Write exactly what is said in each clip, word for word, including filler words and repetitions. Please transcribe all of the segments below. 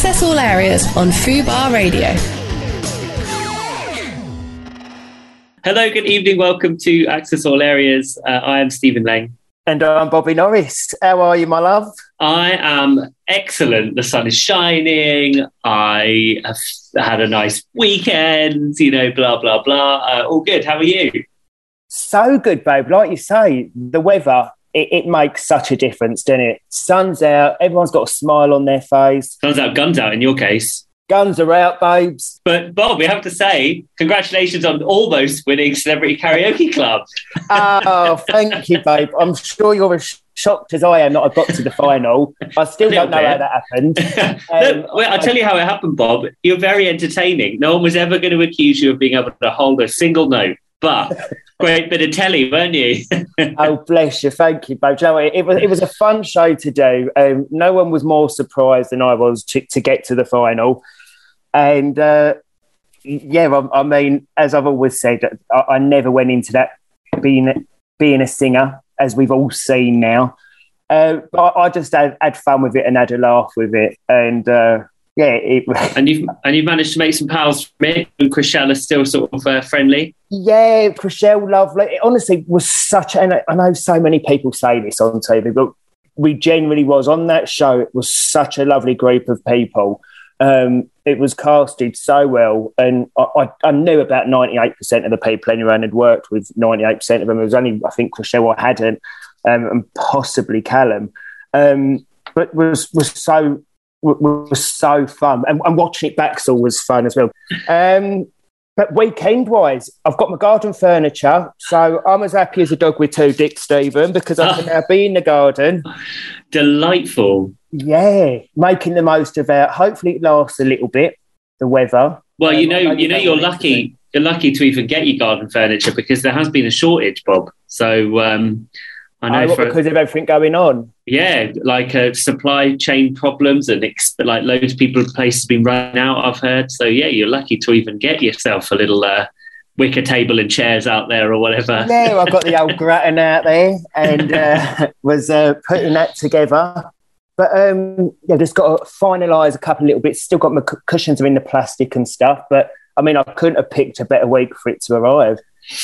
Access all areas on Fubar Radio. Hello, good evening. Welcome to Access All Areas. Uh, I am Stephen Lang. And I'm Bobby Norris. How are you, my love? I am excellent. The sun is shining. I have had a nice weekend, you know, blah, blah, blah. Uh, all good. How are you? So good, babe. Like you say, the weather, it, it makes such a difference, doesn't it? Sun's out. Everyone's got a smile on their face. Sun's out, guns out in your case. Guns are out, babes. But, Bob, we have to say, congratulations on almost winning Celebrity Karaoke Club. Oh, thank you, babe. I'm sure you're as shocked as I am that I got to the final. I still don't know bit. how that happened. no, um, wait, I'll tell you how it happened, Bob. You're very entertaining. No one was ever going to accuse you of being able to hold a single note. But great bit of telly, weren't you? Oh, bless you. Thank you, babe. You know, it, it, was, it was a fun show to do. Um, no one was more surprised than I was to, to get to the final. And, uh, yeah, I, I mean, as I've always said, I, I never went into that being being a singer, as we've all seen now. Uh, but I just had, had fun with it and had a laugh with it. And, uh, yeah. It, and, you've, and you've managed to make some pals from it, and Chriselle is still sort of uh, friendly? Yeah, Chriselle, lovely. It honestly was such, and I, I know so many people say this on T V, but we genuinely was on that show. It was such a lovely group of people. Um, it was casted so well, and I, I, I knew about ninety-eight percent of the people anyone had worked with. ninety-eight percent of them. It was only, I think, Chriselle I hadn't, um, and possibly Callum. Um, but was was so was so fun, and, and watching it back still was fun as well. Um, but weekend-wise, I've got my garden furniture, so I'm as happy as a dog with two dicks, Stephen, because I can now be in the garden. Delightful. Yeah, making the most of it. Hopefully it lasts a little bit, the weather. Well, um, you know, you know, you're lucky. You're lucky to even get your garden furniture because there has been a shortage, Bob. So um, I know oh, what, for because of everything going on. Yeah, like uh, supply chain problems and ex- like loads of people, places been running out. I've heard. So yeah, you're lucky to even get yourself a little uh, wicker table and chairs out there or whatever. Yeah, I've got the old gratin out there and uh, was uh, putting that together. But um, yeah, just got to finalise a couple of little bits. Still got my c- cushions are in the plastic and stuff. But I mean, I couldn't have picked a better week for it to arrive.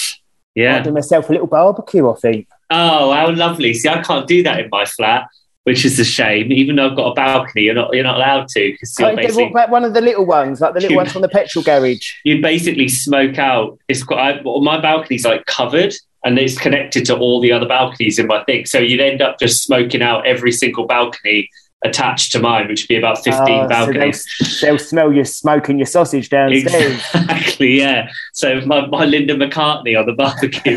Yeah, I did myself a little barbecue, I think. Oh, how lovely! See, I can't do that in my flat, which is a shame. Even though I've got a balcony, you're not you're not allowed to. Cause you're basically, what about one of the little ones, like the little you, ones from the petrol garage? You basically smoke out. It's quite. I, well, my balcony's like covered. And it's connected to all the other balconies in my thing. So you'd end up just smoking out every single balcony attached to mine, which would be about fifteen oh, balconies. So they'll, they'll smell you smoking your sausage downstairs. Exactly, yeah. So my, my Linda McCartney on the barbecue.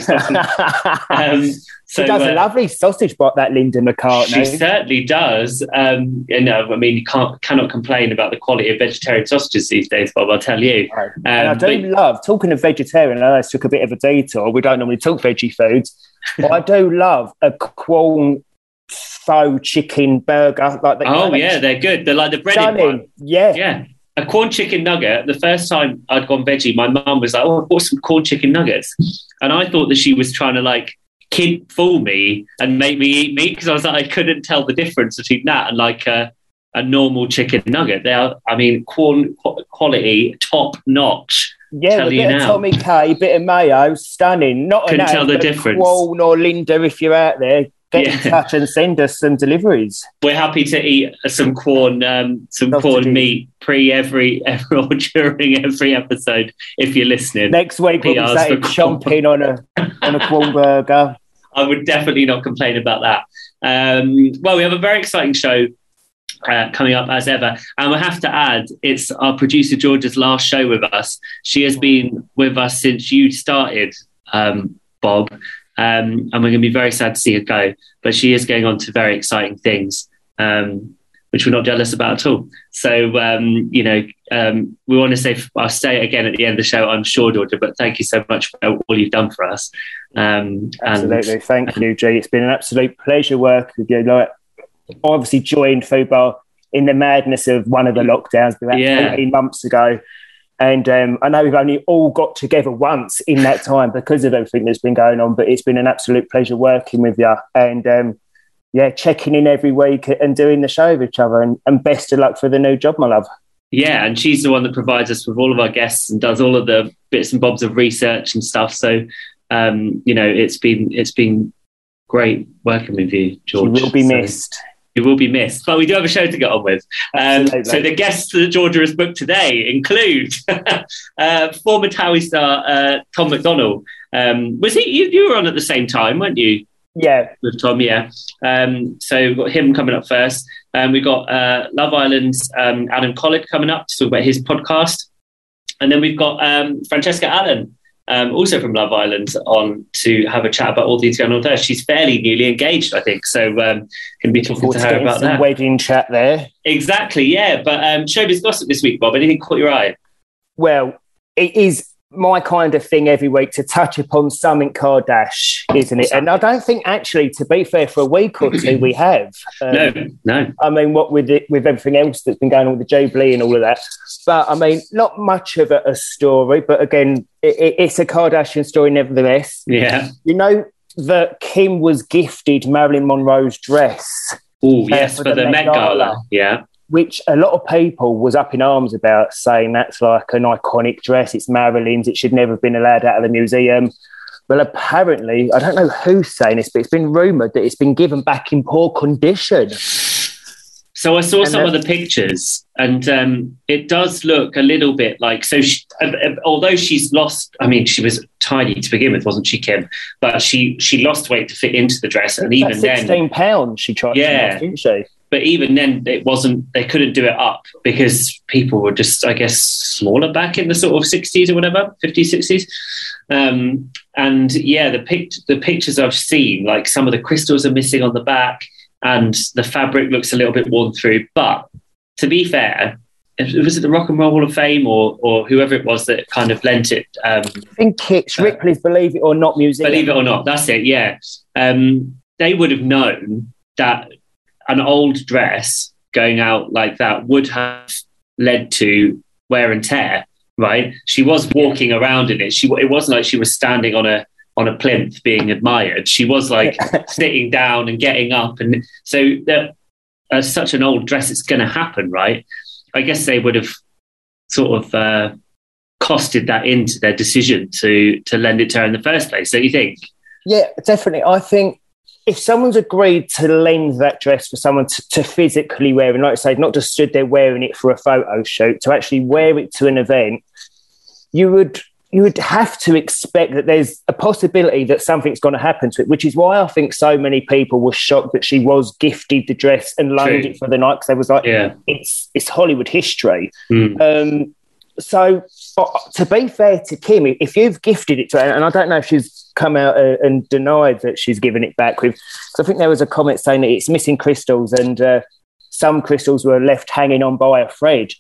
um, so, she does a uh, lovely sausage bot, that Linda McCartney. She certainly does. Um, you know, I mean, you can't cannot complain about the quality of vegetarian sausages these days, Bob, I'll tell you. Um, and I do but, love, talking of vegetarian, I know this took a bit of a detour, we don't normally talk veggie foods, but I do love a Quorn faux chicken burger. Like the, oh, you know, yeah, they're good. They're like the breaded stunning. one. Yeah. Yeah. A Quorn chicken nugget, the first time I'd gone veggie, my mum was like, oh, I bought some Quorn chicken nuggets. And I thought that she was trying to like kid fool me and make me eat meat because I was like, I couldn't tell the difference between that and like a, a normal chicken nugget. They are, I mean, Quorn quality, top notch. Yeah, tell a you bit now. of Tommy K, bit of mayo, stunning. Not couldn't an tell the but difference. Quorn or Linda, if you're out there, get Yeah. in touch and send us some deliveries. We're happy to eat some Quorn, um, some Love to Quorn do. meat pre every, every or during every episode if you're listening. Next week we'll be P Rs sat for chomping on a on a Quorn burger. I would definitely not complain about that. Um, well, we have a very exciting show uh, coming up as ever. And we have to add, it's our producer Georgia's last show with us. She has been with us since you started, um, Bob. Um, and we're going to be very sad to see her go. But she is going on to very exciting things, um, which we're not jealous about at all. So, um, you know, um, we want to say, I'll say it again at the end of the show, I'm sure, Georgia, but thank you so much for all you've done for us. Um, Absolutely. and, Thank you, G. It's been an absolute pleasure working with you. Like, I obviously joined Fubar in the madness of one of the lockdowns about Yeah. eighteen months ago. And um, I know we've only all got together once in that time because of everything that's been going on, but it's been an absolute pleasure working with you. And um, yeah, checking in every week and doing the show with each other. And, and best of luck for the new job, my love. Yeah, and she's the one that provides us with all of our guests and does all of the bits and bobs of research and stuff. So, um, you know, it's been it's been great working with you, George. She will be so, missed. You will be missed, but we do have a show to get on with. Um, so the guests that Georgia has booked today include uh, former Towie star uh, Tom McDonnell. Um, was he? You, you were on at the same time, weren't you? Yeah, with Tom. Yeah. Um, so we've got him coming up first. Um, we've got uh, Love Island's um, Adam Collett coming up to talk about his podcast, and then we've got um, Francesca Allen. Um, also from Love Island, on to have a chat about all things going on there. She's fairly newly engaged, I think, so um, going to be talking to her about some that. Wedding chat there. Exactly, yeah. But um, showbiz gossip this week, Bob. Anything caught your eye? Well, it is my kind of thing every week to touch upon something Kardashian, isn't it? And I don't think, actually, to be fair, for a week or two we have. Um, no, no. I mean, what with it, with everything else that's been going on with the Jubilee and all of that. But, I mean, not much of a, a story, but again, it, it, it's a Kardashian story nevertheless. Yeah. You know that Kim was gifted Marilyn Monroe's dress. Oh, yes, uh, for, for the, the Met Gala. Gala. Yeah. Which a lot of people was up in arms about, saying that's like an iconic dress. It's Marilyn's. It should never have been allowed out of the museum. Well, apparently, I don't know who's saying this, but it's been rumoured that it's been given back in poor condition. So I saw and some of the pictures, and um, it does look a little bit like, so she, uh, although she's lost, I mean, she was tiny to begin with, wasn't she, Kim? But she she lost weight to fit into the dress. And even sixteen then... sixteen pounds she tried yeah, to lost, didn't she? But even then, it wasn't, they couldn't do it up because people were just, I guess, smaller back in the sort of sixties or whatever, fifties, sixties. Um, and yeah, the, pic- the pictures I've seen, like some of the crystals are missing on the back, and the fabric looks a little bit worn through. But to be fair, was it the Rock and Roll Hall of Fame or or whoever it was that kind of lent it? Um, I think it's Ripley's uh, Believe It or Not museum. Believe It or Not, that's it, yeah. Um, they would have known that an old dress going out like that would have led to wear and tear, right? She was walking around in it. She It wasn't like she was standing on a on a plinth being admired. She was like sitting down and getting up. And so that uh, such an old dress, it's going to happen, right? I guess they would have sort of uh, costed that into their decision to to lend it to her in the first place, don't you think? Yeah, definitely. I think if someone's agreed to lend that dress for someone to, to physically wear, and like I say, not just stood there wearing it for a photo shoot, to actually wear it to an event, you would you would have to expect that there's a possibility that something's going to happen to it, which is why I think so many people were shocked that she was gifted the dress and loaned True. it for the night, because they was like, yeah. it's it's Hollywood history. Mm. Um, so uh, to be fair to Kim, if you've gifted it to her, and I don't know if she's come out uh, and denied that she's given it back with, so I think there was a comment saying that it's missing crystals and uh, some crystals were left hanging on by a thread.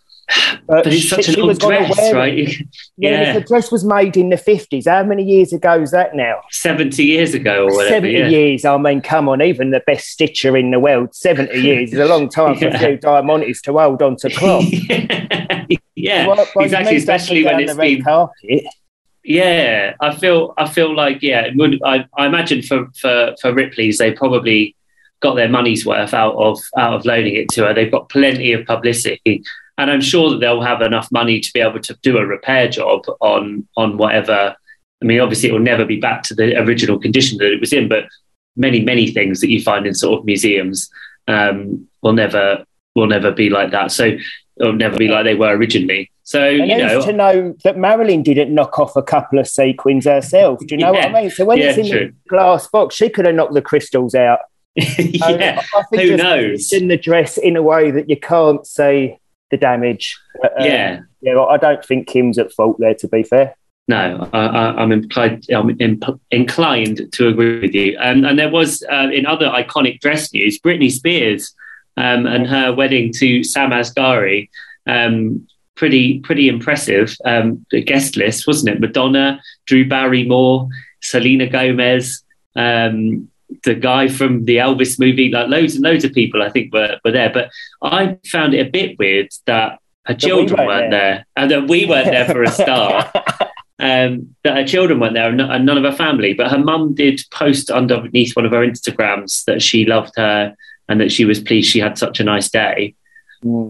But, but it's she, such an old dress, right? Yeah, yeah. The dress was made in the fifties. How many years ago is that now? seventy years ago or whatever. seventy yeah. years. I mean, come on, even the best stitcher in the world, seventy years is a long time yeah. for a few diamantes to hold on to cloth. yeah, yeah well, well, exactly, especially when it's been... carpet. Yeah, I feel I feel like, yeah, it would, I, I imagine for, for, for Ripley's, they probably got their money's worth out of out of loaning it to her. They've got plenty of publicity. And I'm sure that they'll have enough money to be able to do a repair job on on whatever. I mean, obviously, it will never be back to the original condition that it was in, but many, many things that you find in sort of museums um, will never will never be like that. So it'll never be like they were originally. So, and you know, to know that Marilyn didn't knock off a couple of sequins herself. Do you know yeah, what I mean? So when yeah, it's in true. the glass box, she could have knocked the crystals out. yeah, I think who knows? In the dress in a way that you can't see the damage. Um, yeah. Yeah, I don't think Kim's at fault there, to be fair. No, I, I, I'm, implied, I'm imp- inclined to agree with you. Um, and there was, uh, in other iconic dress news, Britney Spears um, and her wedding to Sam Asghari. Um, pretty pretty impressive. Um, the guest list, wasn't it? Madonna, Drew Barrymore, Selena Gomez, um, the guy from the Elvis movie, like loads and loads of people, I think, were, were there. But I found it a bit weird that her children we weren't, weren't there. there and that we weren't there for a start. um, that her children weren't there and none of her family. But her mum did post underneath one of her Instagrams that she loved her and that she was pleased she had such a nice day. Mm.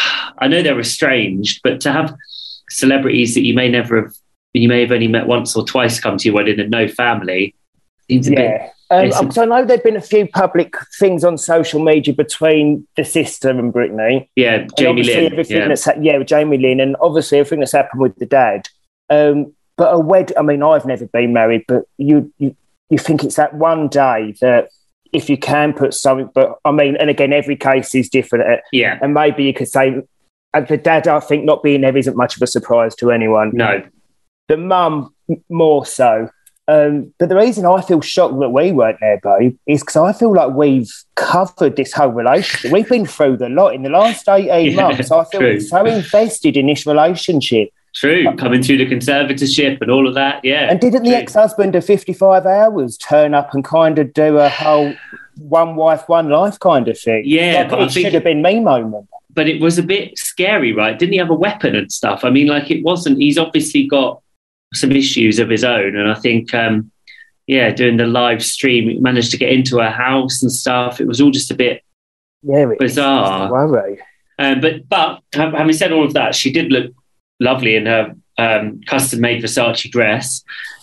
I know they're estranged, but to have celebrities that you may never have, you may have only met once or twice come to your wedding and no family, seems a yeah. bit... Um, so I know there've been a few public things on social media between the sister and Britney. Yeah, Jamie Lynn. Everything Yeah. That's, yeah, with Jamie Lynn, and obviously everything that's happened with the dad. Um, but a wed, I mean, I've never been married, but you, you you think it's that one day that if you can put something, but I mean, and again, every case is different. Yeah. And maybe you could say, uh, the dad, I think not being there isn't much of a surprise to anyone. No. The mum, more so. Um, but the reason I feel shocked that we weren't there, babe, is because I feel like we've covered this whole relationship. We've been through the lot in the last eighteen yeah, months. I feel true. so invested in this relationship. True, coming through the conservatorship and all of that, yeah. And didn't true. the ex-husband of fifty-five hours turn up and kind of do a whole one wife, one life kind of thing? Yeah, like but it I think should have been me moment. But it was a bit scary, right? Didn't he have a weapon and stuff? I mean, like it wasn't. He's obviously got some issues of his own, and I think, um, yeah, doing the live stream, he managed to get into her house and stuff. It was all just a bit yeah, bizarre. Um, but but having said all of that, she did look lovely in her um, custom-made Versace dress.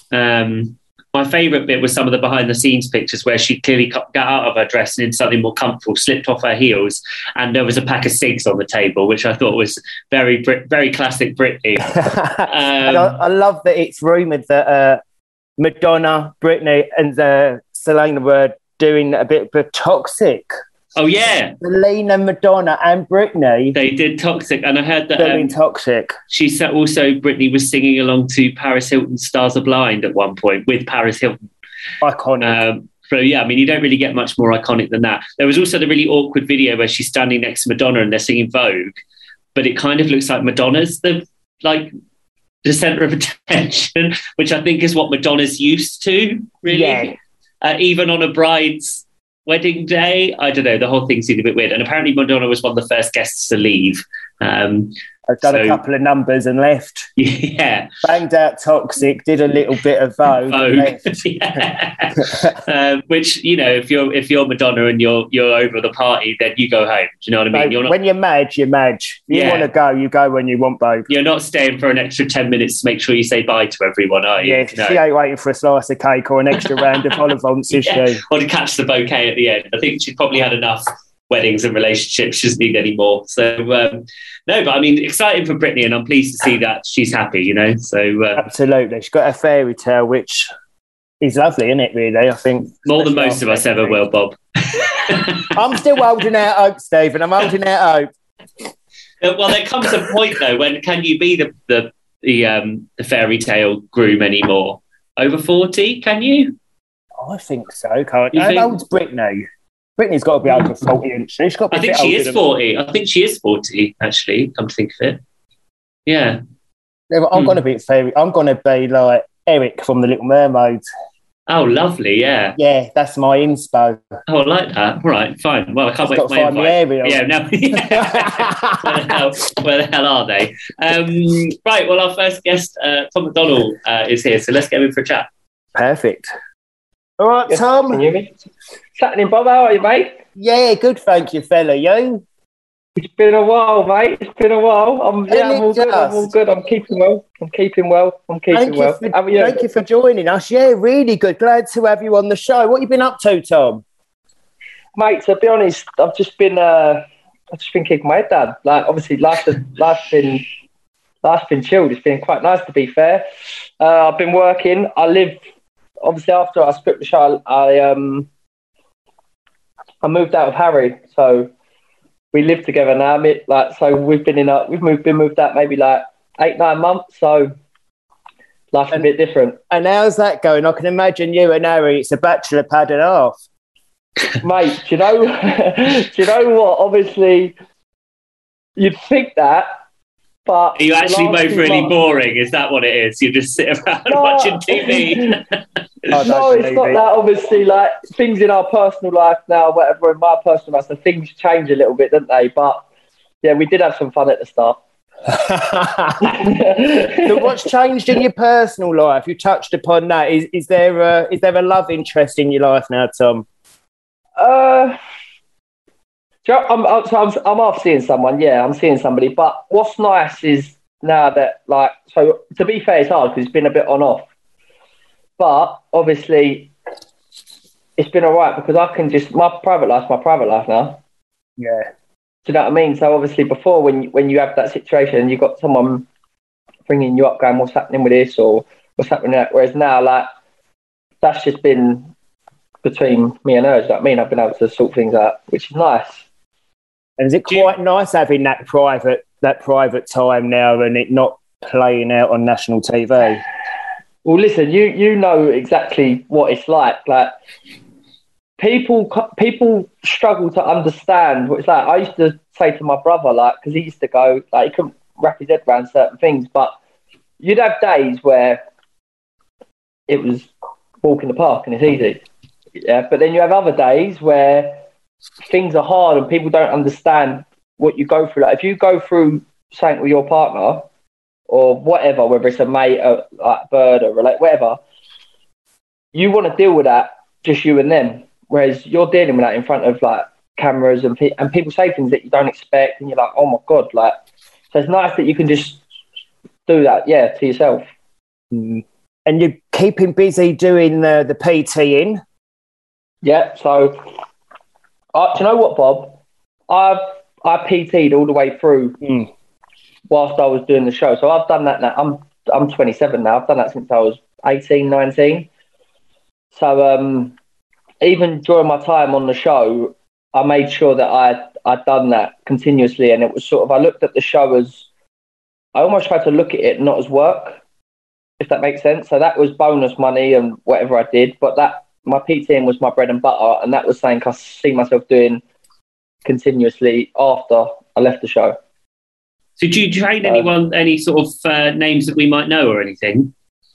Um, my favourite bit was some of the behind-the-scenes pictures where she clearly got out of her dress and in something more comfortable, slipped off her heels, and there was a pack of cigs on the table, which I thought was very, very classic Britney. um, and I, I love that it's rumoured that uh, Madonna, Britney, and uh, Selena were doing a bit of Toxic. Oh, yeah. Selena, Madonna, and Britney. They did Toxic, and I heard that... Doing um, Toxic. She said also Britney was singing along to Paris Hilton's Stars Are Blind at one point with Paris Hilton. Iconic. Um, so, yeah, I mean, you don't really get much more iconic than that. There was also the really awkward video where she's standing next to Madonna and they're singing Vogue, but it kind of looks like Madonna's the, like, the centre of attention, which I think is what Madonna's used to, really. Yeah. Uh, even on a bride's wedding day, I don't know, the whole thing seemed a bit weird. And apparently Madonna was one of the first guests to leave. Um, I've done so, a couple of numbers and left. Yeah. Banged out Toxic, did a little bit of Vogue. Vogue. Yeah. um, which, you know, if you're if you're Madonna and you're you're over the party, then you go home. Do you know what I mean? So you're not, when you're mad, you're mad. You yeah. want to go, you go when you want, babe. You're not staying for an extra ten minutes to make sure you say bye to everyone, are you? Yeah, no. She ain't waiting for a slice of cake or an extra round of vol au vents, is yeah. she? Or to catch the bouquet at the end. I think she's probably had enough weddings and relationships. She doesn't need any more. So, um, no, but I mean, exciting for Britney, and I'm pleased to see that she's happy, you know? So uh, absolutely. She's got a fairy tale, which is lovely, isn't it, really? I think. More than most of us ever will, Bob. I'm still holding out hope, Stephen. I'm holding out hope. Well, there comes a point, though, when can you be the, the, the, um, the fairy tale groom anymore? Over forty, can you? I think so, can't you? How think... old's Britney? Britney's got to be over forty, isn't she? She's got to be I think she is forty. I think she is forty, actually, come to think of it. Yeah. yeah I'm hmm. going to be fairy. I'm going to be like Eric from The Little Mermaid. Oh, lovely, yeah. Yeah, that's my inspo. Oh, I like that. All right, fine. Well, I can't Just wait for my invite. Ariel. Yeah, no. where, the hell, where the hell are they? Um, right, well, our first guest, uh, Tom McDonald, uh, is here, so let's get him in for a chat. Perfect. All right, yes, Tom. Can you hear me? What's happening, Bob? How are you, mate? Yeah, good, thank you, fella. You? It's been a while, mate. It's been a while. I'm, yeah, I'm all good. I'm all good. I'm keeping well. I'm keeping well. I'm keeping thank well. You for, How are you? Thank you for joining us. Yeah, really good. Glad to have you on the show. What have you been up to, Tom? Mate, to be honest, I've just been, uh, I've just been kicking my head down. Like, obviously, life's, life's been, life's been chilled. It's been quite nice, to be fair. Uh, I've been working. I live, obviously, after I split the show, I um, I moved out of Harry, so we live together now. Like, so we've been in, a, we've moved, been moved out maybe like eight, nine months. So life's and, a bit different. And how's that going? I can imagine you and Harry. It's a bachelor pad and a half. Mate, do you know, do you know what? Obviously, you'd think that, but... Are you actually both really months, boring? Is that what it is? You just sit around no, watching T V? No, it's not it. that. Obviously, like, things in our personal life now, whatever, in my personal life, so things change a little bit, don't they? But, yeah, we did have some fun at the start. So what's changed in your personal life? You touched upon that. Is is there a, is there a love interest in your life now, Tom? Uh, do you know, I'm, I'm, so I'm, I'm off seeing someone. Yeah, I'm seeing somebody. But what's nice is now that, like, so to be fair, it's hard because it's been a bit on off. But obviously, it's been all right because I can just, my private life's my private life now. Yeah. Do you know what I mean? So obviously before, when you, when you have that situation and you've got someone bringing you up going, what's happening with this or what's happening with that? Whereas now, like, that's just been between me and her. Do you know what I mean? I've been able to sort things out, which is nice. And is it quite nice having that private that private time now and it not playing out on national T V? Well, listen, you you know exactly what it's like. Like, people people struggle to understand what it's like. I used to say to my brother, like, because he used to go, like, he couldn't wrap his head around certain things, but you'd have days where it was walk in the park and it's easy. Yeah, but then you have other days where things are hard and people don't understand what you go through. Like, if you go through something with your partner or whatever, whether it's a mate, a like bird, or like whatever, you want to deal with that just you and them. Whereas you're dealing with that in front of like cameras and pe- and people say things that you don't expect, and you're like, oh my god, like. So it's nice that you can just do that, yeah, to yourself. Mm. And you're keeping busy doing the the PTing. Yeah. So, uh, do you know what, Bob? I've I P T'd all the way through mm. whilst I was doing the show. So I've done that now. I'm I'm twenty-seven now. I've done that since I was eighteen, nineteen. So um, even during my time on the show, I made sure that I I'd done that continuously, and it was sort of, I looked at the show as, I almost tried to look at it not as work, if that makes sense. So that was bonus money and whatever I did, but that my PTing was my bread and butter, and that was something I see myself doing continuously after I left the show. So do you train um, anyone, any sort of uh, names that we might know or anything?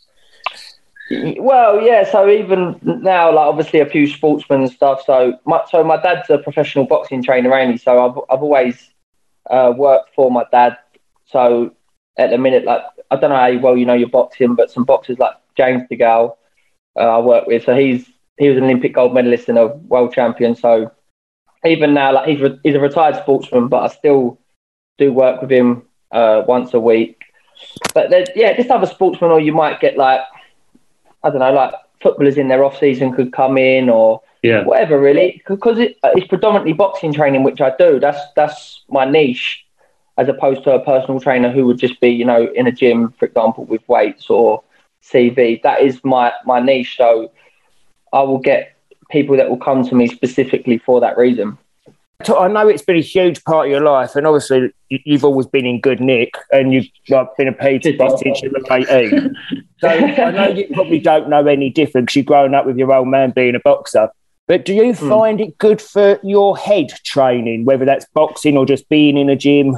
Well, yeah. So even now, like, obviously a few sportsmen and stuff. So my, so my dad's a professional boxing trainer, only. So I've I've always uh, worked for my dad. So at the minute, like, I don't know how well you know your boxing, but some boxers like James DeGale, uh, I work with. So he's he was an Olympic gold medalist and a world champion. So even now, like, he's re- he's a retired sportsman, but I still do work with him uh, once a week. But there's, yeah, just other sportsmen, or you might get like, I don't know, like footballers in their off season could come in, or yeah. whatever, really, because it, it's predominantly boxing training, which I do. That's that's my niche, as opposed to a personal trainer who would just be, you know, in a gym, for example, with weights or C V. That is my my niche. So I will get people that will come to me specifically for that reason. I know it's been a huge part of your life, and obviously you've always been in good nick, and you've like, been a P T since you were eighteen. So I know you probably don't know any different because you've grown up with your old man being a boxer. But do you mm. find it good for your head training, whether that's boxing or just being in a gym?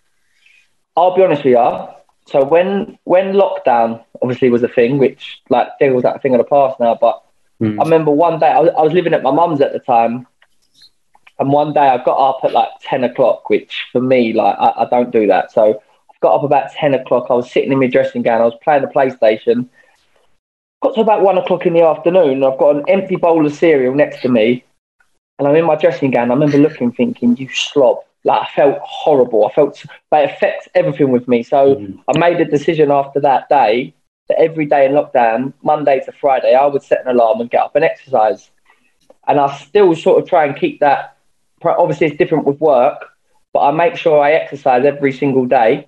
I'll be honest with you. So when when lockdown obviously was a thing, which like feels like a thing of the past now, but mm. I remember one day I was, I was living at my mum's at the time. And one day I got up at like ten o'clock, which for me, like, I, I don't do that. So I got up about ten o'clock. I was sitting in my dressing gown. I was playing the PlayStation. Got to about one o'clock in the afternoon. I've got an empty bowl of cereal next to me. And I'm in my dressing gown. I remember looking, thinking, you slob. Like, I felt horrible. I felt, but it affects everything with me. So mm. I made a decision after that day that every day in lockdown, Monday to Friday, I would set an alarm and get up and exercise. And I still sort of try and keep that. Obviously, it's different with work, but I make sure I exercise every single day.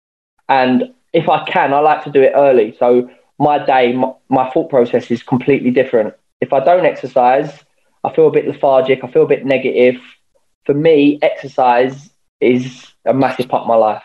And if I can, I like to do it early. So my day, my, my thought process is completely different. If I don't exercise, I feel a bit lethargic. I feel a bit negative. For me, exercise is a massive part of my life.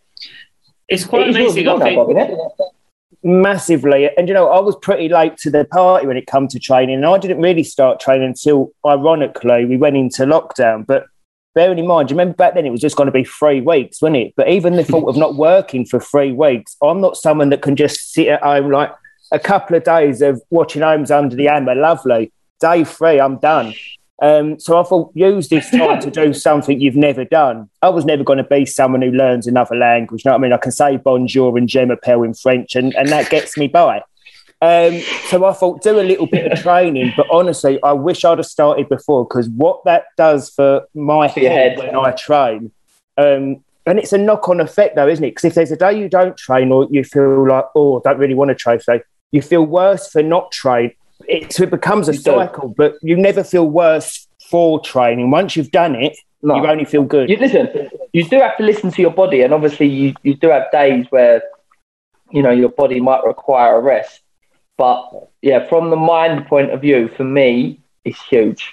It's quite it amazing. I think. Bob, isn't it? Massively. And, you know, I was pretty late to the party when it came to training, and I didn't really start training until, ironically, we went into lockdown. But bearing in mind, you remember back then it was just going to be three weeks, wasn't it? But even the thought of not working for three weeks, I'm not someone that can just sit at home like a couple of days of watching Homes Under the Hammer, lovely. Day three, I'm done. Um, so I thought, use this time to do something you've never done. I was never going to be someone who learns another language. You know what I mean? I can say bonjour and je m'appelle in French, and, and that gets me by. Um, so I thought, do a little bit of training. But honestly, I wish I'd have started before, because what that does for my For your head head. when I train, um, and it's a knock-on effect, though, isn't it? Because if there's a day you don't train, or you feel like, oh, I don't really want to train today, you feel worse for not training. It, so it becomes a You do. cycle, but you never feel worse for training. Once you've done it, No. you only feel good. You listen. You do have to listen to your body, and obviously, you, you do have days where, you know, your body might require a rest. But yeah, from the mind point of view, for me, it's huge.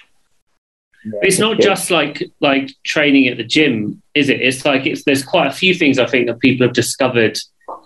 It's not just like like training at the gym, is it? It's like it's there's quite a few things I think that people have discovered.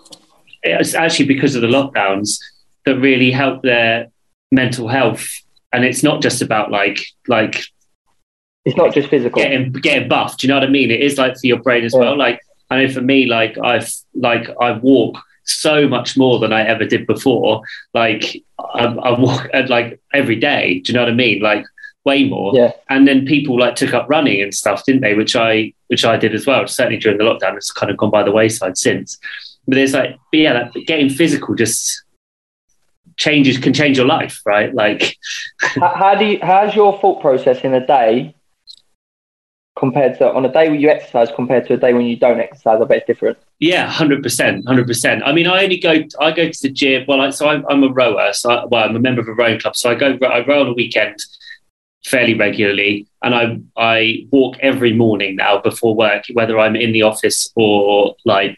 It's actually because of the lockdowns that really help their mental health, and it's not just about like like It's not just physical. getting getting buffed. Do you know what I mean? It is like for your brain as Yeah. well. Like I know for me, like I've like I walk so much more than I ever did before. Like I, I walk uh, like every day. Do you know what I mean? Like way more. Yeah. And then people like took up running and stuff, didn't they? Which I which I did as well. Certainly during the lockdown, it's kind of gone by the wayside since. But there's like, but yeah, like, getting physical just changes can change your life, right? Like, how, how do you? How's your thought process in a day compared to on a day when you exercise compared to a day when you don't exercise? I bet it's different. yeah, hundred percent, hundred percent. I mean, I only go, I go to the gym. Well, I, so I'm, I'm a rower. So I, well, I'm a member of a rowing club. So I go, I row on a weekend fairly regularly, and I I walk every morning now before work, whether I'm in the office or like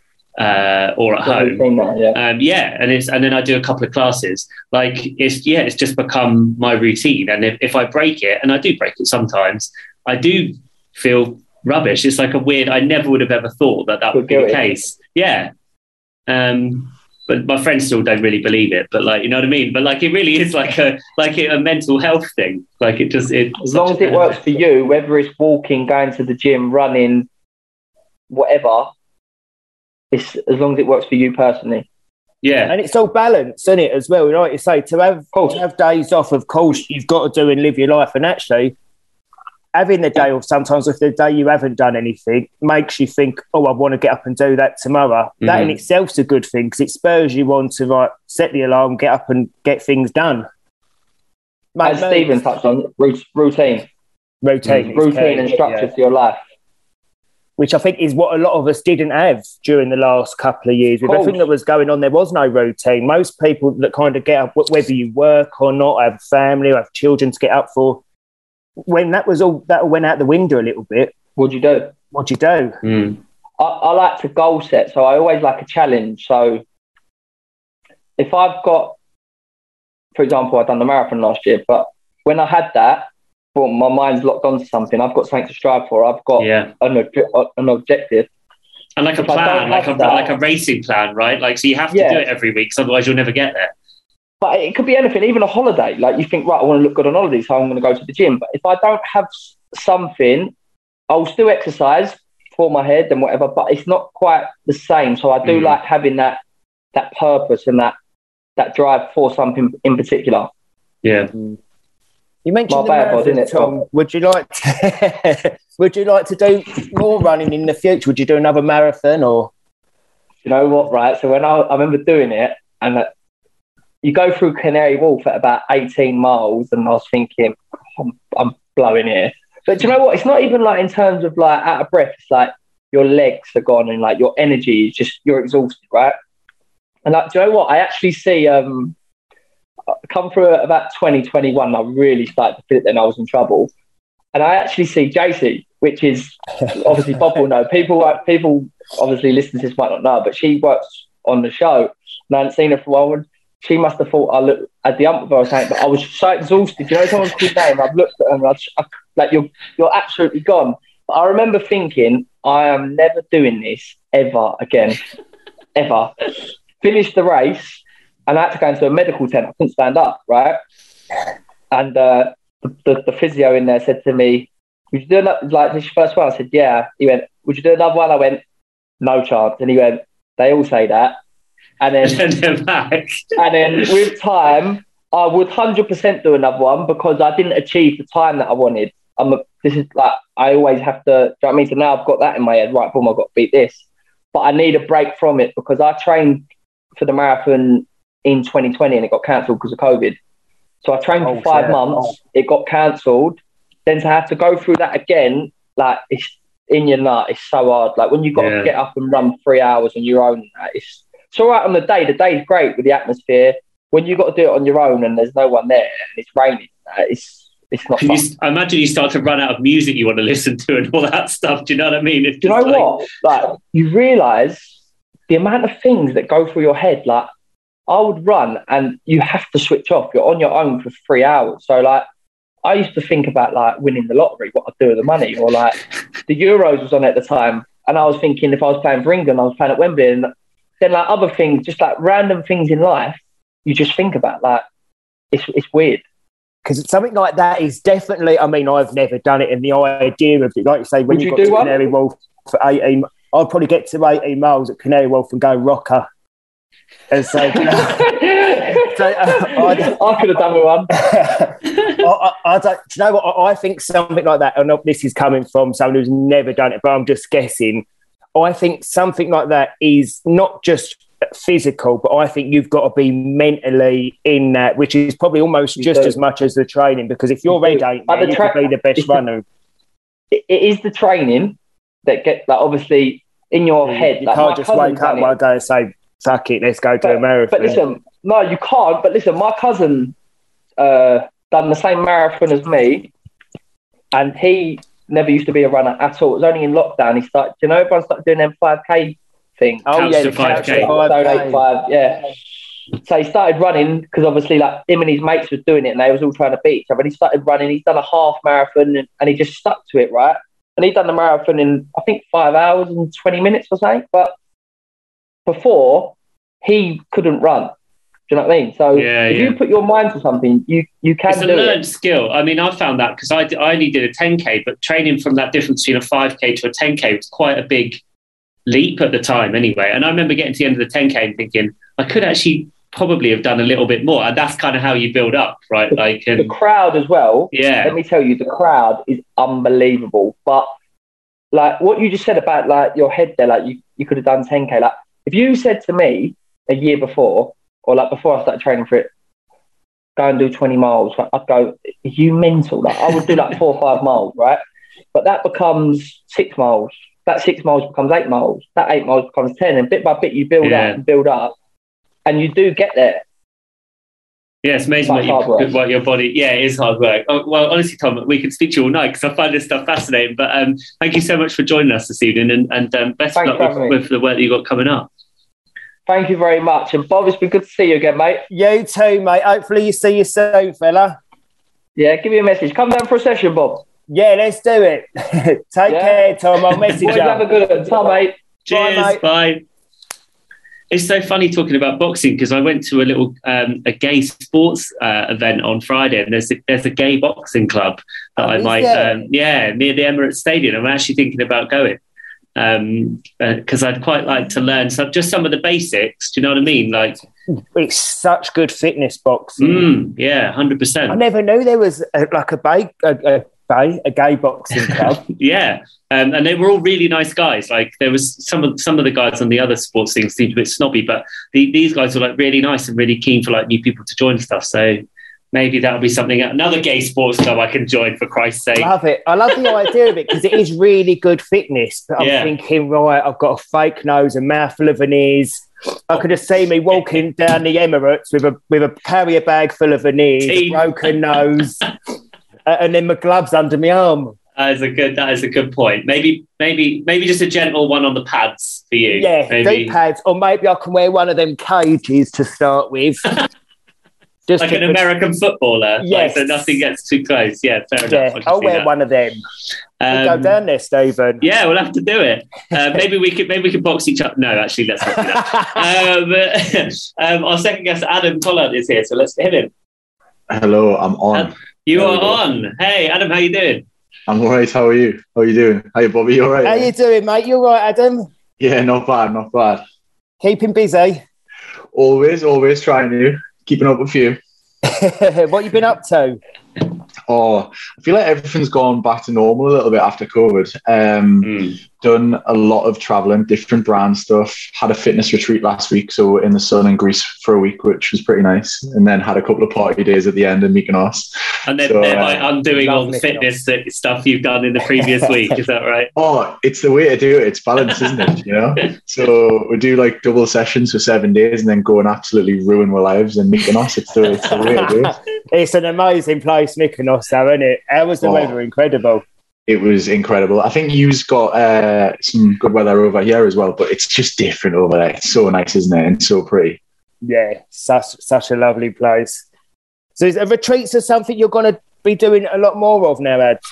uh, or at home. Thing now, yeah. Um, yeah, and it's and then I do a couple of classes. Like it's yeah, it's just become my routine. And if, if I break it, and I do break it sometimes, I do feel rubbish. It's like a weird. I never would have ever thought that that would be the case. Yeah. Um, but my friends still don't really believe it. But like, you know what I mean. But like, it really is like a like a mental health thing. Like it just it. As long as it works for you, whether it's walking, going to the gym, running, whatever. It's as long as it works for you personally. Yeah, and it's all balance, isn't it, as well? Like you say, to have to have days off, of course, you've got to do and live your life. And actually, having the day off, sometimes if the day you haven't done anything, makes you think, oh, I want to get up and do that tomorrow. Mm-hmm. That in itself's a good thing, because it spurs you on to like set the alarm, get up and get things done. Mate, As Stephen touched on, routine. Routine. Mm-hmm. Routine and structure yeah. for your life. Which I think is what a lot of us didn't have during the last couple of years. With everything that was going on, there was no routine. Most people that kind of get up, whether you work or not, have family or have children to get up for, when that was all, that went out the window a little bit. What'd you do? What'd you do? Mm. I, I like to goal set, so I always like a challenge. So if I've got, for example, I've done the marathon last year, but when I had that, well, my mind's locked onto something. I've got something to strive for. I've got yeah. an, an objective. And like a plan, like a, that, like a racing plan, right? Like, so you have to yeah. do it every week, so otherwise you'll never get there. But it could be anything, even a holiday. Like you think, right, I want to look good on holiday, so I'm going to go to the gym. But if I don't have something, I'll still exercise for my head and whatever, but it's not quite the same. So I do mm. like having that that purpose and that that drive for something in particular. Yeah. Mm. You mentioned the marathon, Tom. Would you like to, would you like to do more running in the future? Would you do another marathon or? You know what, right? So when I, I remember doing it, and uh, you go through Canary Wharf at about eighteen miles, and I was thinking, I'm, I'm blowing here. But do you know what? It's not even like in terms of like out of breath. It's like your legs are gone and like your energy is just, you're exhausted, right? And like, do you know what? I actually see... um. come through at about twenty twenty-one, I really started to feel it then I was in trouble. And I actually see J C, which is obviously Bob will know. People people obviously listening to this might not know, but she works on the show. And I hadn't seen her for a while. She must have thought I looked at the ump with her or something, but I was so exhausted. You know, someone's called name, I've looked at her and I, I, like, you're, you're absolutely gone. But I remember thinking, I am never doing this ever again. Ever. Finished the race. And I had to go into a medical tent. I couldn't stand up, right? And uh, the, the, the physio in there said to me, would you do another, like this first one? I said, yeah. He went, would you do another one? I went, no chance. And he went, they all say that. And then, and then with time, I would one hundred percent do another one because I didn't achieve the time that I wanted. I'm a, this is like, I always have to, do you know what I mean? So now I've got that in my head, right, boom, I've got to beat this. But I need a break from it because I trained for the marathon in twenty twenty and it got cancelled because of COVID. So I trained oh, for five fair. months, oh. it got cancelled. Then to have to go through that again, like it's in your nut, it's so hard. Like when you've got Yeah. to get up and run three hours on your own, it's, it's all right on the day. The day's great with the atmosphere. When you've got to do it on your own and there's no one there and it's raining, uh, it's it's not Can fun. you, I imagine you start to run out of music you want to listen to and all that stuff. Do you know what I mean? It's Do you know just like- what? Like you realise the amount of things that go through your head. Like I would run and you have to switch off. You're on your own for three hours. So like I used to think about like winning the lottery, what I'd do with the money, or like the Euros was on at the time, and I was thinking if I was playing for England, I was playing at Wembley, and then like other things, just like random things in life, you just think about. Like it's it's weird. Because something like that is definitely, I mean, I've never done it, and the idea of it, like you say, when Would you you got do to one? Canary Wharf for eighteen, I'd probably get to eighteen miles at Canary Wharf and go rocker. And so, you know, so uh, I'd, I could have done with one. I, I, I don't, do you know what? I, I think something like that, and this is coming from someone who's never done it, but I'm just guessing. I think something like that is not just physical, but I think you've got to be mentally in that, which is probably almost You just do. as much as the training, because if your You do. head ain't Like there, the you tra- could be the best it's the- runner. It, it is the training that gets like obviously in your head. You like, can't my just cousin wake up done it. one day and say, fuck it, let's go do a marathon. But listen, no, you can't. But listen, my cousin uh, done the same marathon as me, and he never used to be a runner at all. It was only in lockdown he started. You know, everyone started doing them five K thing. Oh, Couch yeah, to the five couch K. to five K. Donate five, yeah. So he started running because obviously, like him and his mates was doing it, and they was all trying to beat each other. And he started running. He's done a half marathon, and, and he just stuck to it, right? And he'd done the marathon in I think five hours and twenty minutes or something. But before he couldn't run. Do you know what I mean? So Yeah, if yeah. you put your mind to something, you you can It's a do learned it. skill. I mean, I found that because I, d- I only did a ten K, but training from that difference between a five K to a ten K was quite a big leap at the time anyway. And I remember getting to the end of the ten K and thinking, I could actually probably have done a little bit more. And that's kind of how you build up, right? Like, The and, crowd as well. yeah, Let me tell you, the crowd is unbelievable. But like what you just said about like your head there, like you, you could have done ten K. Like if you said to me a year before, or like before I started training for it, go and do twenty miles, like, I'd go, are you mental? Like I would do like four or five miles, right? But that becomes six miles. That six miles becomes eight miles. That eight miles becomes ten. And bit by bit you build Yeah. up and build up. And you do get there. yeah, it's amazing what, It's hard you, work. what your body, yeah, it is hard work. Oh, well, honestly, Tom, we could speak to you all night because I find this stuff fascinating. But um, thank you so much for joining us this evening, and, and um, best Thanks of for luck having with, me. with the work that you've got coming up. Thank you very much. And Bob, it's been good to see you again, mate. You too, mate. Hopefully you see you soon, fella. Yeah, give me a message. Come down for a session, Bob. Yeah, let's do it. Take Yeah. care, Tom. I'll message Boys, you. have a good one. Tom, mate. Cheers, mate. bye. It's so funny talking about boxing because I went to a little um, a gay sports uh, event on Friday, and there's a, there's a gay boxing club that Oh, I is might, there? um, yeah, near the Emirates Stadium. I'm actually thinking about going because um, uh, I'd quite like to learn some, just some of the basics. Do you know what I mean? Like, It's such good fitness boxing. mm, yeah, hundred I percent. never knew there was a, like a bay, a, a bay, a gay boxing club. Yeah, um, and they were all really nice guys. Like there was some of some of the guys on the other sports things seemed a bit snobby, but the, these guys were like really nice and really keen for like new people to join and stuff. So maybe that'll be something, another gay sports club I can join for Christ's sake. Love it. I love the idea of it because it is really good fitness. But I'm Yeah. thinking, right, I've got a fake nose, a mouthful of veneers. I could just see me walking down the Emirates with a with a carrier bag full of veneers, a Teeth. broken nose, uh, and then my gloves under my arm. That is a good. That is a good point. Maybe, maybe, maybe just a gentle one on the pads for you. Yeah, maybe deep pads, or maybe I can wear one of them cages to start with. Just like to- an American footballer. Yes. Like, so nothing gets too close. Yeah, fair Yeah, enough. I can I'll see wear that. one of them. We'll go Um, down there, Stephen. Yeah, we'll have to do it. Uh, maybe we could. Maybe we could box each other. No, actually, let's not do that. um, um, our second guest, Adam Pollard, is here, so let's get him in. Hello, I'm on. You There we are go. on. Hey, Adam, how you doing? I'm all right. How are you? How are you doing? Hey, Bobby, you all right? How you doing, mate? You all right, Adam? Yeah, not bad, not bad. Keeping busy? Always, always trying to. Keeping up with you. What you been up to? Oh, I feel like everything's gone back to normal a little bit after COVID. Um, Mm. Done a lot of traveling, different brand stuff. Had a fitness retreat last week, so in the sun in Greece for a week, which was pretty nice. And then had a couple of party days at the end in Mykonos. And then So, thereby uh, undoing all love the Mykonos. fitness that- stuff you've done in the previous week. Is that right? Oh, it's the way to do it. It's balance, isn't it? You know. So we do like double sessions for seven days, and then go and absolutely ruin our lives in Mykonos. It's the, it's the way to do it. It's an amazing place, Mykonos, though, isn't it? How was the Oh. weather? Incredible. It was incredible. I think you've got uh, some good weather over here as well, but it's just different over there. It's so nice, isn't it? And so pretty. Yeah, such such a lovely place. So, is retreats are something you're going to be doing a lot more of now, Ed?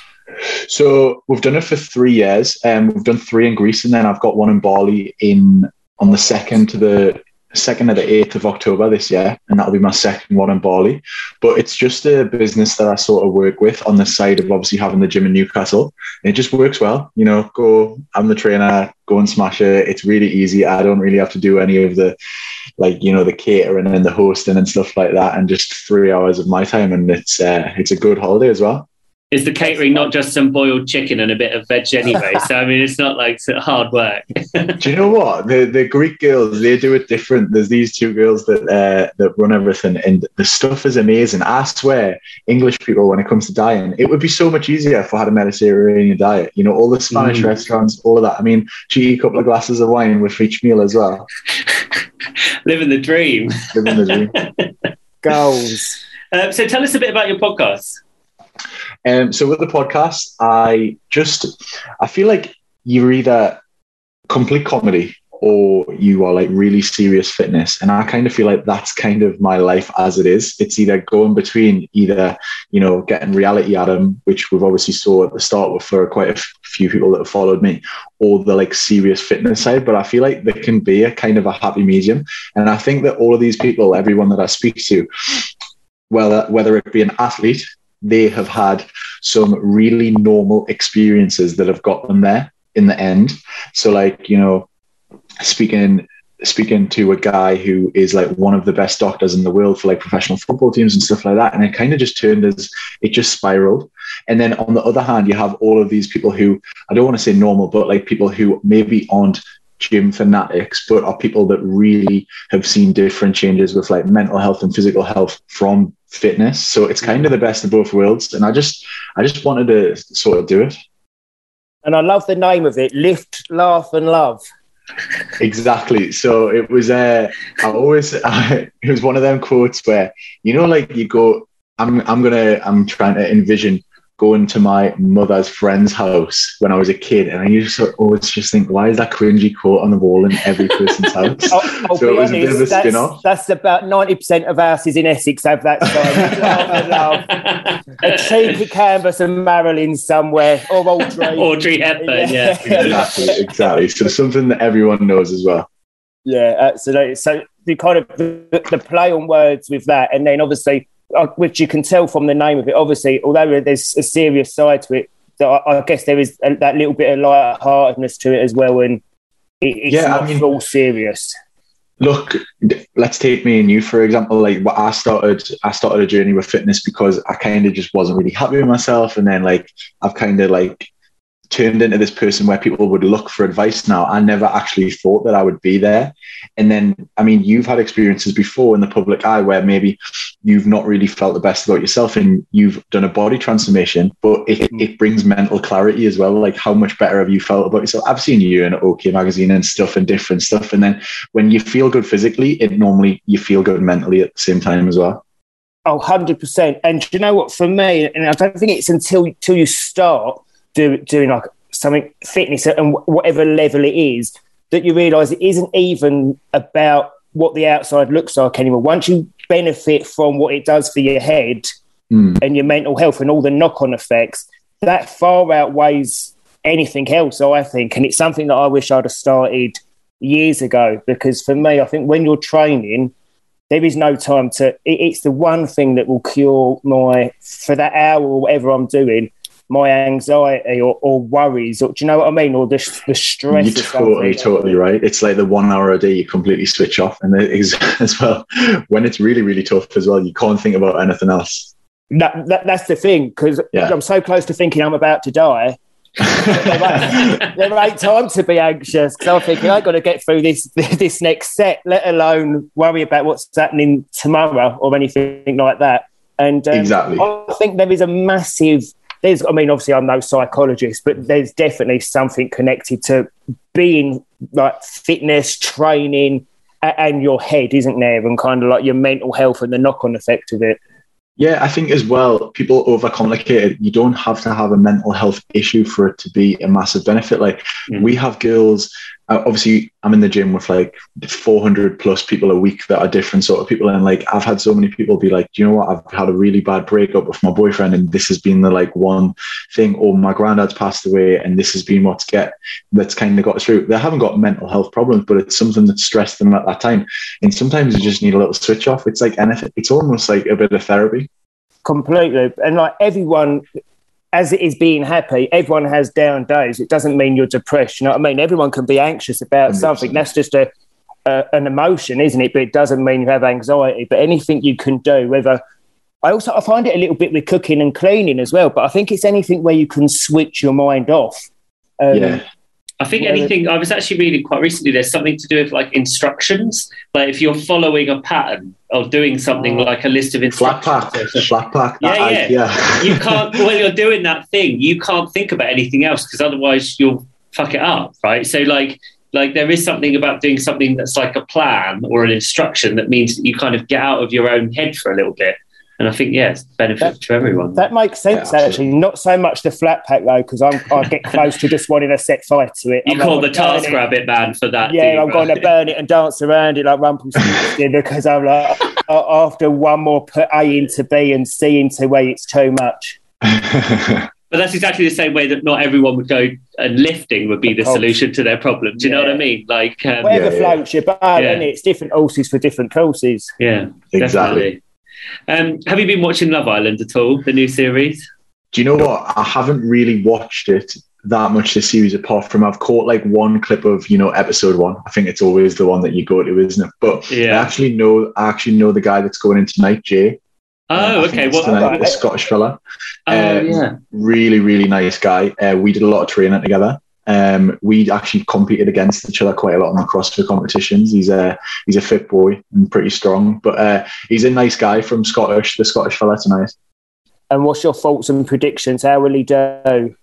So we've done it for three years. Um, we've done three in Greece, and then I've got one in Bali in on the second to the second to the eighth of October this year, and that'll be my second one in Bali. But it's just a business that I sort of work with on the side of obviously having the gym in Newcastle. It just works well, you know. Go, I'm the trainer. Go and smash it. It's really easy. I don't really have to do any of the, like, you know, the catering and the hosting and stuff like that, and just three hours of my time, and it's uh, it's a good holiday as well. Is the catering not just some boiled chicken and a bit of veg anyway? So, I mean, it's not like sort of hard work. Do you know what? The the Greek girls, they do it different. There's these two girls that uh, that run everything, and the stuff is amazing. I swear, English people, when it comes to dieting, it would be so much easier if I had a Mediterranean diet. You know, all the Spanish Mm. restaurants, all of that. I mean, cheeky couple of glasses of wine with each meal as well. Living the dream. Living the dream. Goals. Uh, so tell us a bit about your podcast. Um, so with the podcast, I just, I feel like you're either complete comedy or you are like really serious fitness. And I kind of feel like that's kind of my life as it is. It's either going between either, you know, getting reality Adam, which we've obviously saw at the start with for quite a few people that have followed me, or the like serious fitness side. But I feel like there can be a kind of a happy medium. And I think that all of these people, everyone that I speak to, well, whether it be an athlete, they have had some really normal experiences that have got them there in the end. So like, you know, speaking speaking to a guy who is like one of the best doctors in the world for like professional football teams and stuff like that. And it kind of just turned as it just spiraled. And then on the other hand, you have all of these people who, I don't want to say normal, but like people who maybe aren't gym fanatics, but are people that really have seen different changes with like mental health and physical health from fitness. So it's kind of the best of both worlds. And I just, I just wanted to sort of do it. And I love the name of it, Lift, Laugh and Love. Exactly. So it was, uh, I always, I, it was one of them quotes where, you know, like you go, I'm, I'm going to, I'm trying to envision going to my mother's friend's house when I was a kid, and I used to always just think, why is that cringy quote on the wall in every person's house? I'll, I'll so be it was honest, a bit of a that's, spin-off. that's about ninety percent of houses in Essex have that sign. Laugh and Love. A cheeky canvas and Marilyn somewhere, or Audrey. Audrey Hepburn, yeah. Exactly, exactly. So something that everyone knows as well. Yeah, absolutely. So the kind of the, the play on words with that, and then obviously, uh, which you can tell from the name of it, obviously, although there's a serious side to it, so I, I guess there is a, that little bit of light-heartedness to it as well, and it, it's Yeah, not I mean- all serious. Look, let's take me and you, for example. Like, what I started, I started a journey with fitness because I kind of just wasn't really happy with myself, and then like I've kind of like turned into this person where people would look for advice now. I never actually thought that I would be there. And then, I mean, you've had experiences before in the public eye where maybe you've not really felt the best about yourself and you've done a body transformation, but it, it brings mental clarity as well. Like, how much better have you felt about yourself? I've seen you in OK magazine and stuff and different stuff. And then when you feel good physically, it normally you feel good mentally at the same time as well. Oh, one hundred percent. And do you know what, for me, and I don't think it's until, until you start do, doing like something fitness and whatever level it is, that you realise it isn't even about what the outside looks like anymore. Once you benefit from what it does for your head Mm. and your mental health and all the knock-on effects, that far outweighs anything else, I think. And it's something that I wish I'd have started years ago, because for me, I think when you're training, there is no time to... It, it's the one thing that will cure my... For that hour or whatever I'm doing, my anxiety or, or worries, or do you know what I mean? Or the, the stress. You're totally, totally right. It's like the one hour a day you completely switch off. And it is as well, when it's really, really tough as well, you can't think about anything else. That, that, that's the thing, because yeah. I'm so close to thinking I'm about to die. There ain't time to be anxious, because I'm thinking I've got to get through this this next set, let alone worry about what's happening tomorrow or anything like that. And um, exactly. I think there is a massive, there's, I mean, obviously I'm no psychologist, but there's definitely something connected to being like fitness, training, and your head, isn't there? And kind of like your mental health and the knock-on effect of it. Yeah, I think as well, people overcomplicate it. You don't have to have a mental health issue for it to be a massive benefit. Like mm. we have girls, uh, obviously I'm in the gym with like four hundred plus people a week that are different sort of people. And like, I've had so many people be like, do you know what? I've had a really bad breakup with my boyfriend and this has been the like one thing, or my granddad's passed away and this has been what's get, that's kind of got us through. They haven't got mental health problems, but it's something that stressed them at that time. And sometimes you just need a little switch off. It's like anything. It's almost like a bit of therapy. Completely. And like everyone, as it is being happy, everyone has down days. It doesn't mean you're depressed. You know what I mean? Everyone can be anxious about one hundred percent something. That's just a, a an emotion, isn't it? But it doesn't mean you have anxiety. But anything you can do, whether I also I find it a little bit with cooking and cleaning as well. But I think it's anything where you can switch your mind off. Um, yeah. I think anything, I was actually reading quite recently, there's something to do with like instructions. Like if you're following a pattern or doing something like a list of instructions. Flat pack, flat pack. Yeah, I, yeah. yeah. You can't, when you're doing that thing, you can't think about anything else because otherwise you'll fuck it up, right? So like, like there is something about doing something that's like a plan or an instruction that means that you kind of get out of your own head for a little bit. And I think, yeah, it's benefit that, to everyone. That makes sense, yeah, actually. Not so much the flat pack, though, because I get close to just wanting to set fire to it. You I'm call like, the task rabbit man for that, yeah, you, I'm right? going to burn it and dance around it like Rumpelstiltskin because I'm like, after one more put A into B and C into A, it's too much. But that's exactly the same way that not everyone would go and lifting would be the solution to their problem. Do you yeah. know what I mean? Like um, Whatever yeah, floats yeah. your boat, yeah. and it's different horses for different courses. Yeah, exactly. Definitely. Um, have you been watching Love Island at all, the new series? Do you know what? I haven't really watched it that much, this series, apart from I've caught like one clip of, you know, episode one. I think it's always the one that you go to, isn't it? But yeah. I actually know I actually know the guy that's going in tonight, Jay. Oh, um, okay. What? Tonight, the Scottish fella. Oh, uh, yeah. Really, really nice guy. Uh, we did a lot of training together. Um, we actually competed against each other quite a lot in the CrossFit competitions. He's a he's a fit boy and pretty strong, but uh, he's a nice guy from Scottish, the Scottish fella tonight. And what's your thoughts and predictions? How will he do?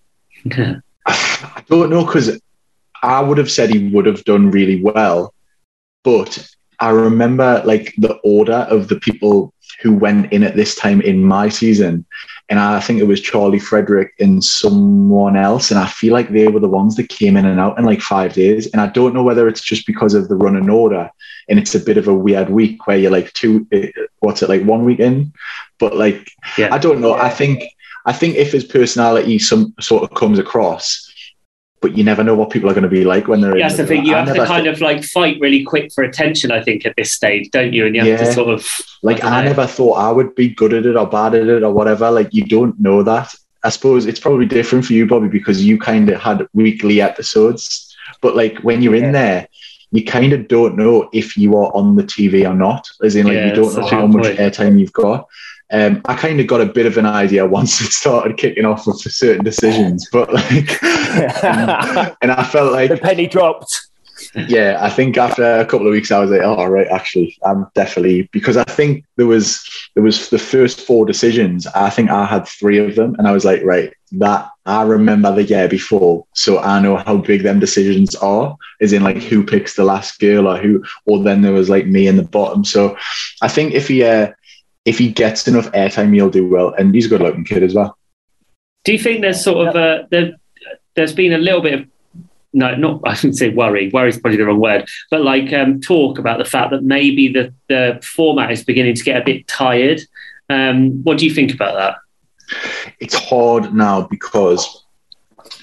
I don't know, because I would have said he would have done really well, but I remember like the order of the people who went in at this time in my season. And I think it was Charlie Frederick and someone else. And I feel like they were the ones that came in and out in like five days. And I don't know whether it's just because of the run and order. And it's a bit of a weird week where you're like two, what's it, like one week in? But like, yeah. I don't know. I think, I think if his personality some sort of comes across, but you never know what people are going to be like when they're yeah, in. That's the thing. You I have to kind th- of like fight really quick for attention, I think, at this stage, don't you? And you have yeah. to sort of... Like, I, I never thought I would be good at it or bad at it or whatever. Like, you don't know that. I suppose it's probably different for you, Bobby, because you kind of had weekly episodes. But like, when you're yeah. in there, you kind of don't know if you are on the T V or not. As in, like, yeah, you don't know how much point. airtime you've got. Um, I kind of got a bit of an idea once it started kicking off with certain decisions, but like, and, and I felt like the penny dropped. Yeah, I think after a couple of weeks, I was like, "Oh, right, actually, I'm definitely," because I think there was there was the first four decisions. I think I had three of them, and I was like, "Right, that I remember the year before, so I know how big them decisions are." As in, like, who picks the last girl, or who, or then there was like me in the bottom. So, I think if he. Uh, If he gets enough airtime, he'll do well. And he's a good-looking kid as well. Do you think there's sort of a... There, there's been a little bit of... No, not... I shouldn't say worry. Worry is probably the wrong word. But, like, um, talk about the fact that maybe the, the format is beginning to get a bit tired. Um, what do you think about that? It's hard now because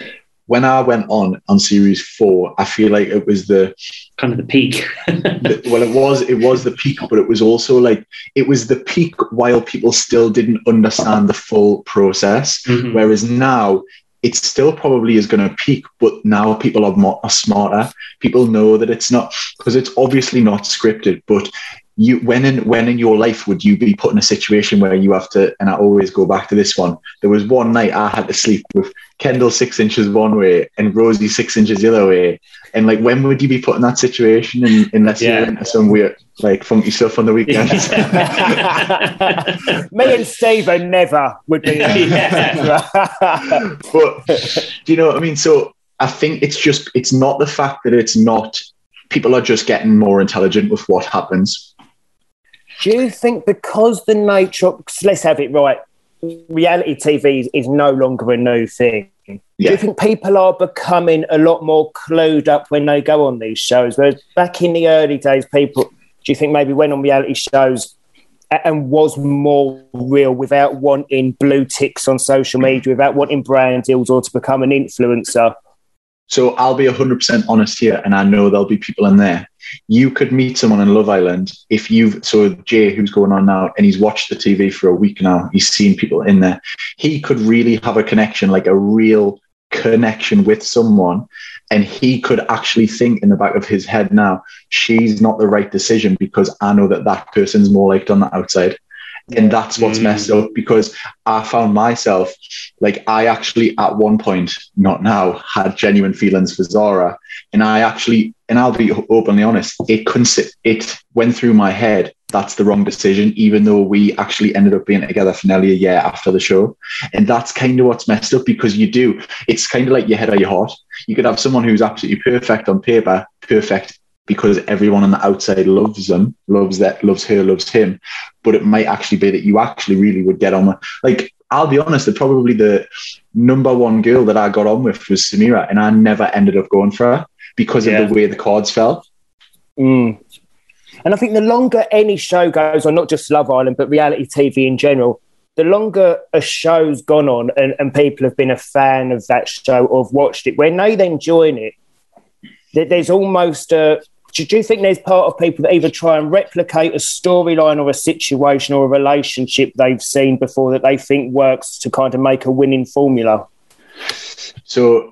when I went on on series four, I feel like it was the kind of the peak. the, well, it was it was the peak, but it was also like it was the peak while people still didn't understand the full process. Mm-hmm. Whereas now, it still probably is going to peak, but now people are, more, are smarter. People know that it's not, because it's obviously not scripted, but you when in when in your life would you be put in a situation where you have to, and I always go back to this one, there was one night I had to sleep with Kendall six inches one way and Rosie six inches the other way. And like, when would you be put in that situation in, unless yeah. you're into some weird, like, funky stuff on the weekend? Me and Stephen never would be. But do you know what I mean? So I think it's just, it's not the fact that it's not, people are just getting more intelligent with what happens. Do you think because the nature, let's have it right, reality T V is, is no longer a new thing? Yeah. Do you think people are becoming a lot more clued up when they go on these shows? Whereas back in the early days, people, do you think maybe went on reality shows and was more real without wanting blue ticks on social media, without wanting brand deals or to become an influencer? So I'll be one hundred percent honest here, and I know there'll be people in there. You could meet someone in Love Island if you've, so Jay, who's going on now, and he's watched the T V for a week now, he's seen people in there. He could really have a connection, like a real connection with someone, and he could actually think in the back of his head now, she's not the right decision because I know that that person's more liked on the outside. And that's what's mm. messed up, because I found myself, like, I actually at one point, not now, had genuine feelings for Zara. And I actually, and I'll be openly honest, it couldn't sit, it went through my head, that's the wrong decision, even though we actually ended up being together for nearly a year after the show. And that's kind of what's messed up, because you do, it's kind of like your head or your heart. You could have someone who's absolutely perfect on paper, perfect because everyone on the outside loves them, loves that, loves her, loves him. But it might actually be that you actually really would get on with, like, I'll be honest, that probably the number one girl that I got on with was Samira, and I never ended up going for her because yeah. of the way the cards fell. Mm. And I think the longer any show goes on, not just Love Island, but reality T V in general, the longer a show's gone on and, and people have been a fan of that show or have watched it, when they then join it, there's almost a... Do you think there's part of people that either try and replicate a storyline or a situation or a relationship they've seen before that they think works to kind of make a winning formula? So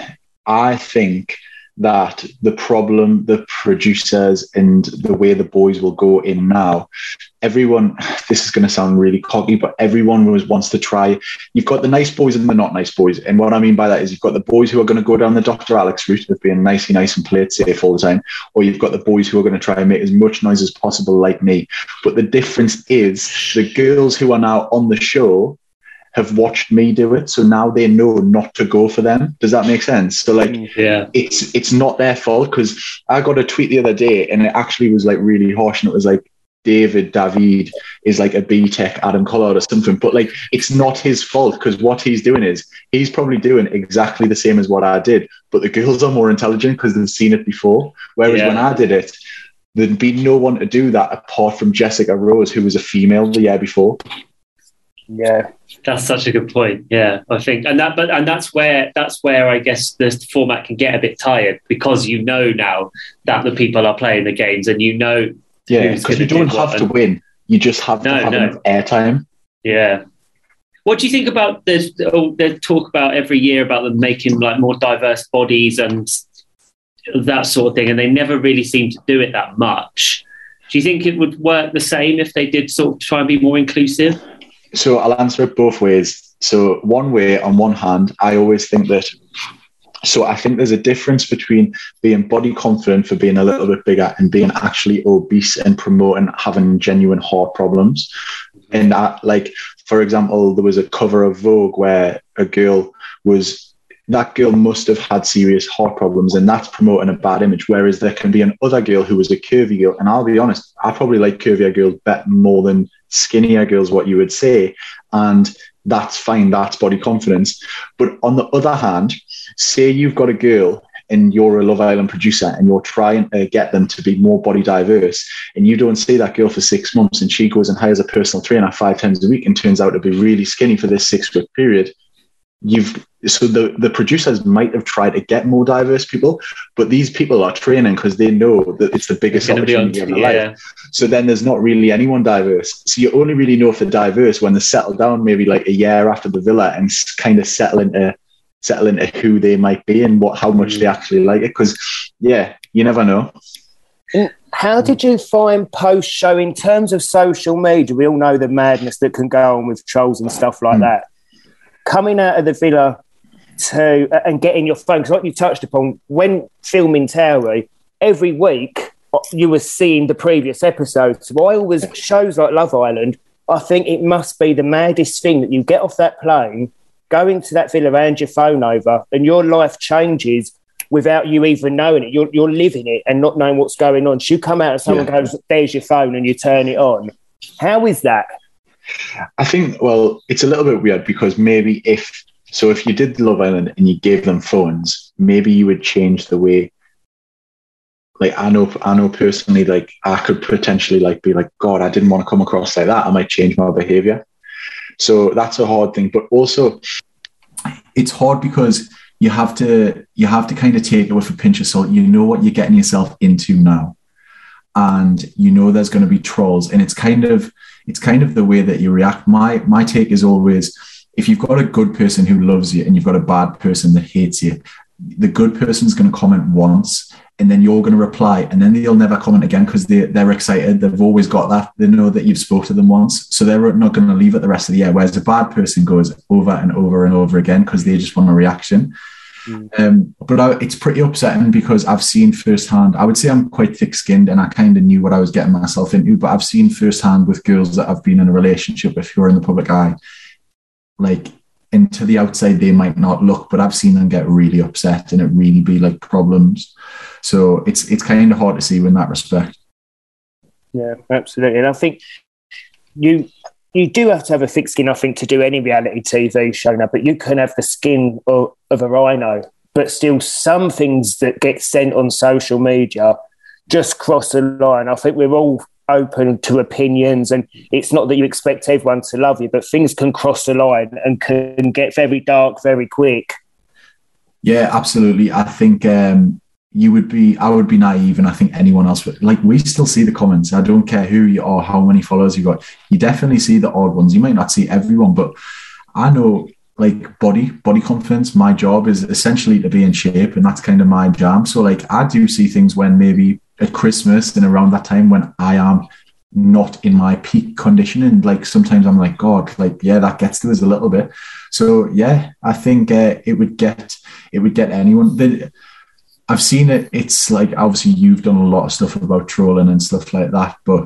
I think that the problem, the producers and the way the boys will go in now, everyone, this is going to sound really cocky, but everyone was wants to try. You've got the nice boys and the not nice boys. And what I mean by that is you've got the boys who are going to go down the Doctor Alex route of being nicey nice and play it safe all the time. Or you've got the boys who are going to try and make as much noise as possible like me. But the difference is the girls who are now on the show have watched me do it, so now they know not to go for them. Does that make sense? So like, yeah, it's it's not their fault, because I got a tweet the other day and it actually was like really harsh, and it was like, David David is like a B-Tech Adam Collard or something, but like, it's not his fault, because what he's doing is he's probably doing exactly the same as what I did, but the girls are more intelligent because they've seen it before. Whereas yeah. when I did it, there'd be no one to do that apart from Jessica Rose, who was a female the year before. Yeah, that's such a good point. Yeah, I think, and that, but and that's where that's where I guess the format can get a bit tired, because you know now that the people are playing the games, and you know, yeah, because you don't have to win; you just have no, to have no. enough airtime. Yeah. What do you think about this? Oh, they talk about every year about them making like more diverse bodies and that sort of thing, and they never really seem to do it that much. Do you think it would work the same if they did sort of try and be more inclusive? So I'll answer it both ways. So one way, on one hand, I always think that, so I think there's a difference between being body confident for being a little bit bigger and being actually obese and promoting having genuine heart problems. And I, like, for example, there was a cover of Vogue where a girl was, that girl must have had serious heart problems, and that's promoting a bad image. Whereas there can be another girl who was a curvy girl. And I'll be honest, I probably like curvier girls better more than skinnier girls, what you would say. And that's fine. That's body confidence. But on the other hand, say you've got a girl and you're a Love Island producer and you're trying to get them to be more body diverse, and you don't see that girl for six months and she goes and hires a personal trainer five times a week and turns out to be really skinny for this six week period. You've so the, the producers might have tried to get more diverse people, but these people are training because they know that it's the biggest opportunity of their yeah. life. So then there's not really anyone diverse. So you only really know if they're diverse when they settle down maybe like a year after the villa and kind of settle into settle into who they might be and what how much mm. they actually like it. Because, yeah, you never know. How did you find post-show in terms of social media? We all know the madness that can go on with trolls and stuff like mm. that. Coming out of the villa to and getting your phone, because like you touched upon, when filming Towery, every week you were seeing the previous episodes. While with shows like Love Island, I think it must be the maddest thing that you get off that plane, go into that villa, hand your phone over, and your life changes without you even knowing it. You're, you're living it and not knowing what's going on. So you come out and someone yeah. goes, there's your phone, and you turn it on. How is that? I think, well, it's a little bit weird because maybe if, so if you did Love Island and you gave them phones, maybe you would change the way, like, I know, I know personally, like, I could potentially, like, be like, God, I didn't want to come across like that. I might change my behavior. So that's a hard thing. But also, it's hard because you have to, you have to kind of take it with a pinch of salt. You know what you're getting yourself into now. And you know there's going to be trolls. And it's kind of, it's kind of the way that you react. My, my take is always, if you've got a good person who loves you and you've got a bad person that hates you, the good person's going to comment once and then you're going to reply and then they'll never comment again because they, they're excited. They've always got that. They know that you've spoke to them once. So they're not going to leave it the rest of the year. Whereas a bad person goes over and over and over again because they just want a reaction. Mm. Um, but I, it's pretty upsetting because I've seen firsthand, I would say I'm quite thick-skinned and I kind of knew what I was getting myself into, but I've seen firsthand with girls that I've been in a relationship with who are in the public eye, like, and to the outside they might not look, but I've seen them get really upset and it really be like problems. So it's it's kind of hard to see in that respect. Yeah, absolutely. And I think you you do have to have a thick skin, I think, to do any reality T V show now, but you can have the skin of, of a rhino, but still some things that get sent on social media just cross the line. I think we're all open to opinions and it's not that you expect everyone to love you, but things can cross the line and can get very dark very quick. Yeah, absolutely. I think um, you would be, I would be naive and I think anyone else would. Like, we still see the comments. I don't care who you are, how many followers you got. You definitely see the odd ones. You might not see everyone, but I know, like, body, body confidence, my job is essentially to be in shape and that's kind of my jam. So, like, I do see things when maybe at Christmas and around that time when I am not in my peak condition. And like, sometimes I'm like, God, like, yeah, that gets to us a little bit. So yeah, I think uh, it would get, it would get anyone. The, I've seen it. It's like, obviously you've done a lot of stuff about trolling and stuff like that, but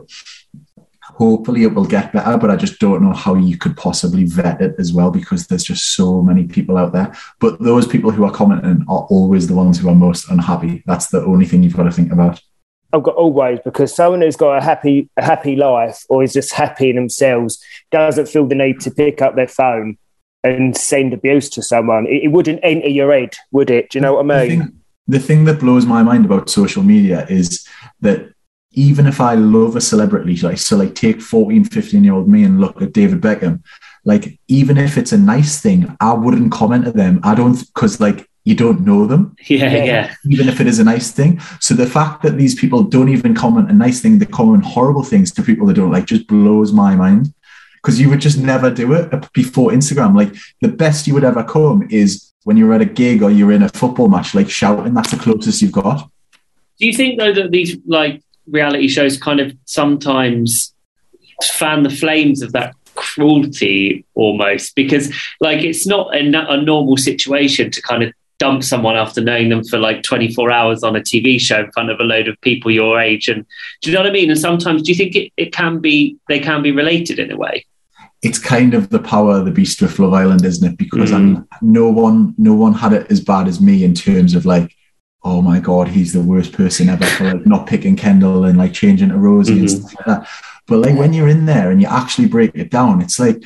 hopefully it will get better, but I just don't know how you could possibly vet it as well because there's just so many people out there. But those people who are commenting are always the ones who are most unhappy. That's the only thing you've got to think about. I've got always, because someone who's got a happy a happy life or is just happy in themselves doesn't feel the need to pick up their phone and send abuse to someone. It, it wouldn't enter your head, would it? Do you know what I mean? The thing, the thing that blows my mind about social media is that even if I love a celebrity, like, so like take fourteen, fifteen year old me and look at David Beckham, like, even if it's a nice thing, I wouldn't comment to them. I don't, because like, you don't know them. Yeah, yeah. Even if it is a nice thing. So the fact that these people don't even comment a nice thing, they comment horrible things to people they don't like just blows my mind. Because you would just never do it before Instagram. Like, the best you would ever come is when you're at a gig or you're in a football match, like shouting. That's the closest you've got. Do you think, though, that these like reality shows kind of sometimes fan the flames of that cruelty almost? Because like, it's not a, a normal situation to kind of dump someone after knowing them for like twenty-four hours on a T V show in front of a load of people your age. And do you know what I mean? And sometimes do you think it, it can be, they can be related in a way? It's kind of the power of the beast with Love Island, isn't it? Because mm. I mean, no one, no one had it as bad as me in terms of like, oh my God, he's the worst person ever for like not picking Kendall and like changing to Rosie mm-hmm. and stuff like that. But like when you're in there and you actually break it down, it's like,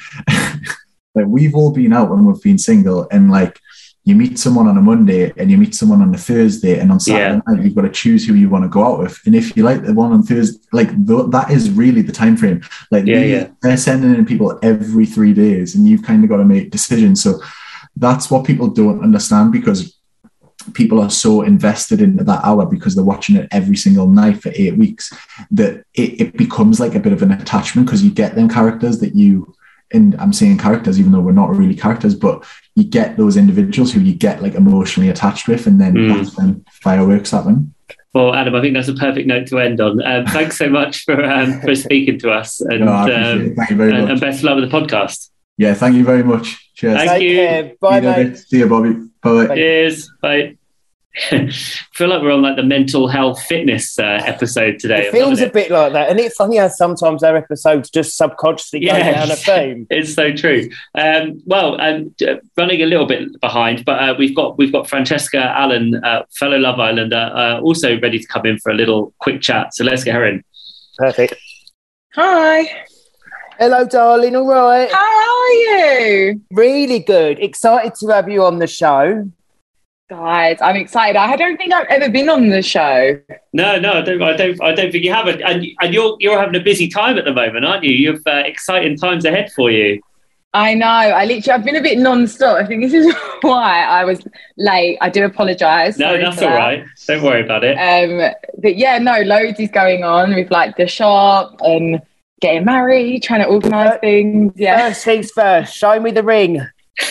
like we've all been out when we've been single and like, you meet someone on a Monday and you meet someone on a Thursday, and on Saturday yeah. night you've got to choose who you want to go out with. And if you like the one on Thursday, like th- that is really the time frame. Like yeah, they, yeah. they're sending in people every three days, and you've kind of got to make decisions. So that's what people don't understand, because people are so invested into that hour because they're watching it every single night for eight weeks that it, it becomes like a bit of an attachment, because you get them characters that you, and I'm saying characters even though we're not really characters, but you get those individuals who you get like emotionally attached with, and then Mm. that's when fireworks happen. Well, Adam, I think that's a perfect note to end on. Um, thanks so much for um, for speaking to us, and, No, I appreciate um, it. Thank you very and, much. and best of luck with the podcast. Yeah, thank you very much. Cheers. Thank Take you. care. Bye, See you, mate. David. See you, Bobby. Bye. Cheers. Bye. I feel like we're on like the mental health fitness uh, episode today. It feels Loving a bit like that. And it's funny how sometimes our episodes just subconsciously go Yeah. down a theme. It's so true. Um, well, um, running a little bit behind, but uh, we've got we've got Francesca Allen, uh, fellow Love Islander, uh, also ready to come in for a little quick chat. So let's get her in. Perfect. Hi. Hello, darling. All right. How are you? Really good. Excited to have you on the show. Guys, I'm excited. I don't think I've ever been on the show. No, no, I don't. I don't. I don't think you haven't. And, and you're you're having a busy time at the moment, aren't you? You've uh, exciting times ahead for you. I know. I literally, I've been a bit non-stop. I think this is why I was late. I do apologise. No, Sorry that's for all that. right. Don't worry about it. Um, but yeah, no, loads is going on with like the shop and getting married, trying to organise things. Yeah. First things first. Show me the ring.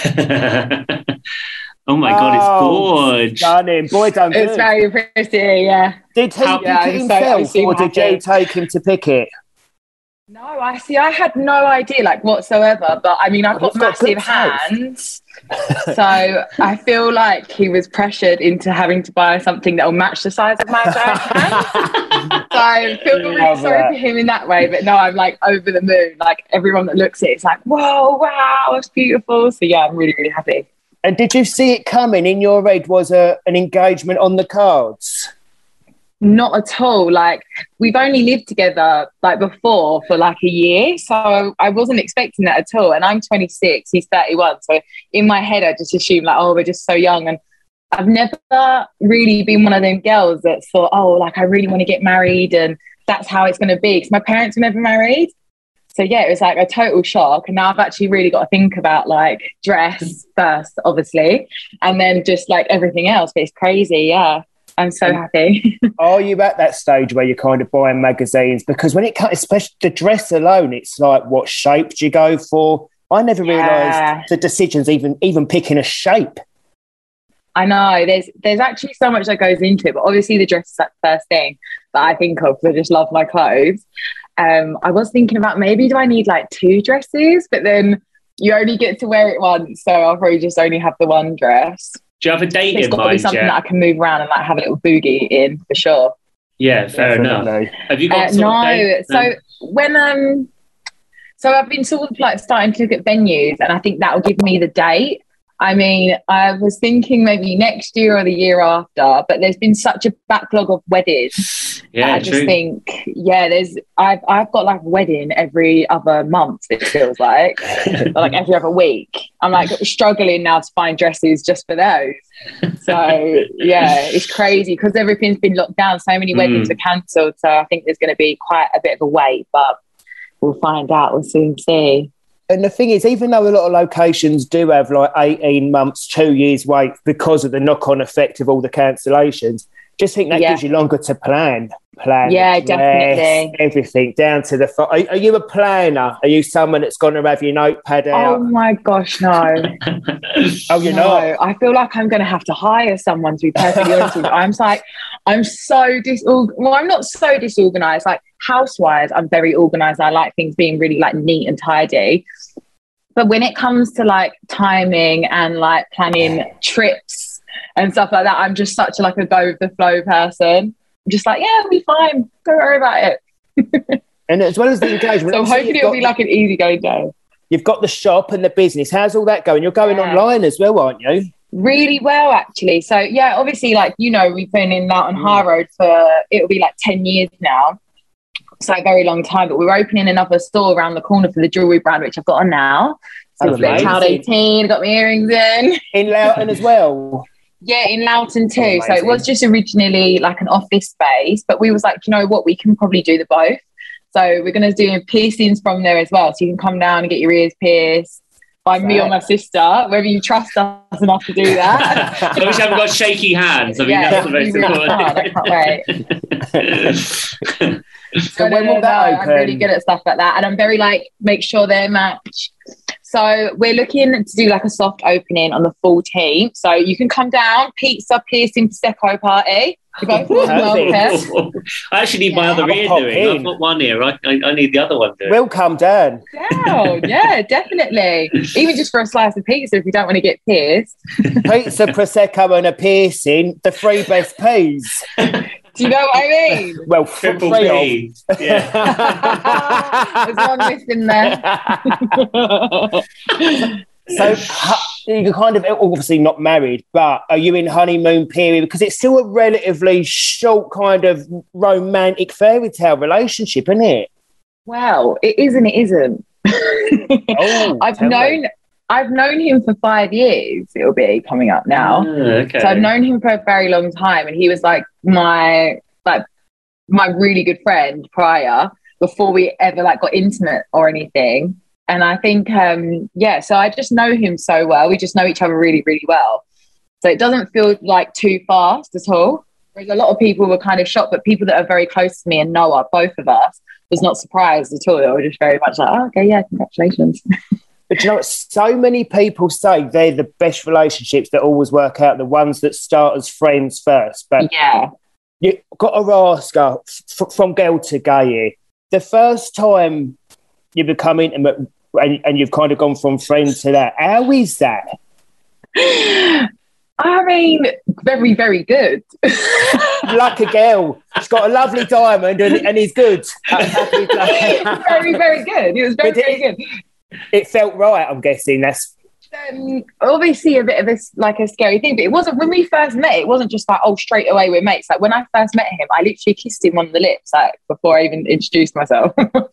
Oh my God, it's Oh, gorgeous. Stunning. Boy, done It's good. very pretty, yeah. Did he How- pick Yeah, it I'm so- I'm himself, super or did happy. you take him to pick it? No, I see. I had no idea, like whatsoever. But I mean, I've got He's got good massive taste. hands, so I feel like he was pressured into having to buy something that will match the size of my giant hands. So I feel really Love sorry that. for him in that way. But no, I'm like over the moon. Like everyone that looks at it, it's like, whoa, wow, it's beautiful. So yeah, I'm really, really happy. And did you see it coming? In your head was a, an engagement on the cards? Not at all. Like we've only lived together like before for like a year, so I wasn't expecting that at all. And I'm twenty-six, he's thirty-one. So in my head, I just assumed like, oh, we're just so young. And I've never really been one of them girls that thought, oh, like I really want to get married and that's how it's going to be. Because my parents were never married. So yeah, it was like a total shock. And now I've actually really got to think about like dress first, obviously, and then just like everything else. But it's crazy. Yeah, I'm so happy. Are you at that stage where you're kind of buying magazines? Because when it comes, especially the dress alone, it's like, what shape do you go for? I never Yeah. realised the decisions, even even picking a shape. I know there's there's actually so much that goes into it, but obviously the dress is that first thing that I think of because I just love my clothes. Um, I was thinking about maybe do I need like two dresses, but then you only get to wear it once, so I'll probably just only have the one dress. Do you have a date It's in got to be mind something yet? that I can move around and like have a little boogie in for sure. Yeah, fair enough. Definitely. Have you got Uh, sort of no, date? so when um, so I've been sort of like starting to look at venues, and I think that will give me the date. I mean, I was thinking maybe next year or the year after, but there's been such a backlog of weddings. Yeah, I just true. think, yeah, there's I've I've got like a wedding every other month. It feels like, or like every other week. I'm like struggling now to find dresses just for those. So yeah, it's crazy because everything's been locked down. So many weddings Mm. are cancelled. So I think there's going to be quite a bit of a wait, but we'll find out. We'll soon see. And the thing is, even though a lot of locations do have like eighteen months, two years wait because of the knock-on effect of all the cancellations, just think that Yeah. gives you longer to plan. Plan, Yeah, the dress, definitely. everything down to the. Fo- are, are you a planner? Are you someone that's going to have your notepad Oh out? my gosh, no. Oh, you're no, not. I feel like I'm going to have to hire someone to be perfectly honest with you. I'm like, I'm so disorganized. Well, I'm not so disorganized. Like house-wise, I'm very organized. I like things being really like neat and tidy. But when it comes to like timing and like planning trips and stuff like that, I'm just such a, like a go with the flow person. I'm just like, yeah, it'll be fine. Don't worry about it. And as well as the engagement, So obviously hopefully you've it'll got- be like an easy going day. You've got the shop and the business. How's all that going? You're going Yeah. online as well, aren't you? Really well, actually. So yeah, obviously, like you know, we've been in Loughton High Road for it'll be like ten years now. It's like a very long time. But we're opening another store around the corner for the jewelry brand, which I've got on now. So Oh, it's like Child amazing. eighteen. Got my earrings in. In Loughton as well. Yeah, in Loughton too. Oh, so it was amazing. just originally like an office space, but we was like, you know what, we can probably do the both. So we're going to do piercings from there as well. So you can come down and get your ears pierced, by me or my sister, whether you trust us enough to do that. I wish I haven't got shaky hands. I mean, yeah, that's the most really important. fun. I can't wait. So no, when no, will no, that I'm open? really good at stuff like that, and I'm very like make sure they match. So we're looking to do like a soft opening on the fourteenth. So you can come down, pizza, piercing, prosecco party. You're both more than welcome. I actually need my Yeah. other I'll ear pop doing. in. I've got one ear. I, I, I need the other one doing. We'll come down. Down, yeah, definitely. Even just for a slice of pizza if you don't want to get pierced. Pizza, prosecco, and a piercing. The three best peas. Do you know what I mean? Well, f- Triple three of. P. Yeah. There's one missing there. So hu- you're kind of obviously not married, but are you in honeymoon period? Because it's still a relatively short kind of romantic fairy tale relationship, isn't it? Well, it is and it isn't. Oh, I've tell me. known I've known him for five years. It'll be coming up now. Ah, okay. So I've known him for a very long time, and he was like my like my really good friend prior, before we ever like got intimate or anything. And I think um yeah, so I just know him so well. We just know each other really, really well. So it doesn't feel like too fast at all. Whereas a lot of people were kind of shocked, but people that are very close to me and know us, both of us, was not surprised at all. They were just very much like, oh, okay, yeah, congratulations. But you know what? So many people say they're the best relationships that always work out, the ones that start as friends first. But Yeah. you got to ask her, f- from girl to guy, the first time you become intimate and, and you've kind of gone from friend to that, how is that? I mean, very, very good. Like a girl. She's got a lovely diamond and, and he's good. very, very good. It was very, But it- very good. It felt right, I'm guessing. That's Um, obviously a bit of a like a scary thing, but it wasn't when we first met. It wasn't just like, oh, straight away we're mates. Like when I first met him, I literally kissed him on the lips, like before I even introduced myself.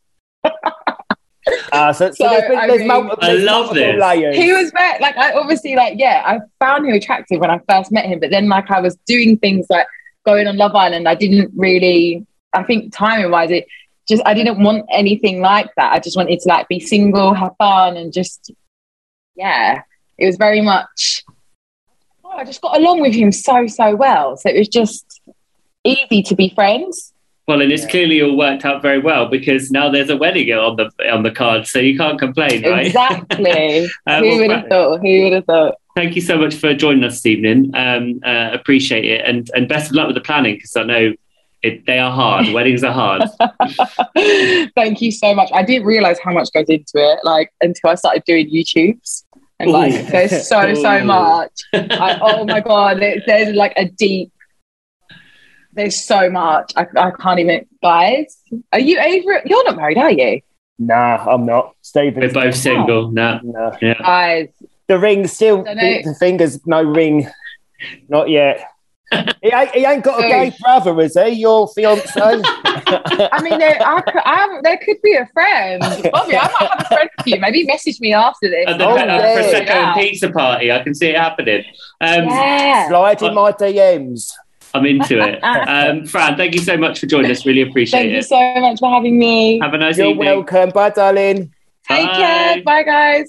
uh, so, so, So, there's, been, I there's mean- multiple, I there's love multiple this. layers. He was very like I obviously like yeah, I found him attractive when I first met him, but then like I was doing things like going on Love Island. I didn't really, I think timing wise, it just I didn't want anything like that. I just wanted to like be single, have fun, and just yeah. It was very much. Oh, I just got along with him so so well, so it was just easy to be friends. Well, and it's clearly all worked out very well because now there's a wedding on the on the card, so you can't complain, right? Exactly. Uh, Who well, would have Fra- thought? Who would have thought? Thank you so much for joining us this evening. Um, uh, appreciate it, and and best of luck with the planning because I know it, they are hard. Weddings are hard. Thank you so much. I didn't realize how much goes into it, like until I started doing YouTubes. And like, Ooh. there's so so Ooh. much. I, oh my god, there, there's like a deep. There's so much. I, I can't even. Guys, are you over? You're not married, are you? Nah, I'm not. Stephen. We're both single. No, No. yeah. Guys, The ring still, Don't know. the, the fingers, no ring. Not yet. he, ain't, he ain't got a gay brother, has he? Your fiance? I mean, there, I, could- I, there could be a friend. Bobby, I might have a friend for you. Maybe message me after this. And the Oh, uh, yeah. prosecco Yeah. and pizza party. I can see it happening. Um, Yeah. Slide in my D Ms. I'm into it. Um, Fran, thank you so much for joining us. Really appreciate Thank you it. so much for having me. Have a nice You're evening. welcome. Bye, darling. Take Bye. care. Bye, guys.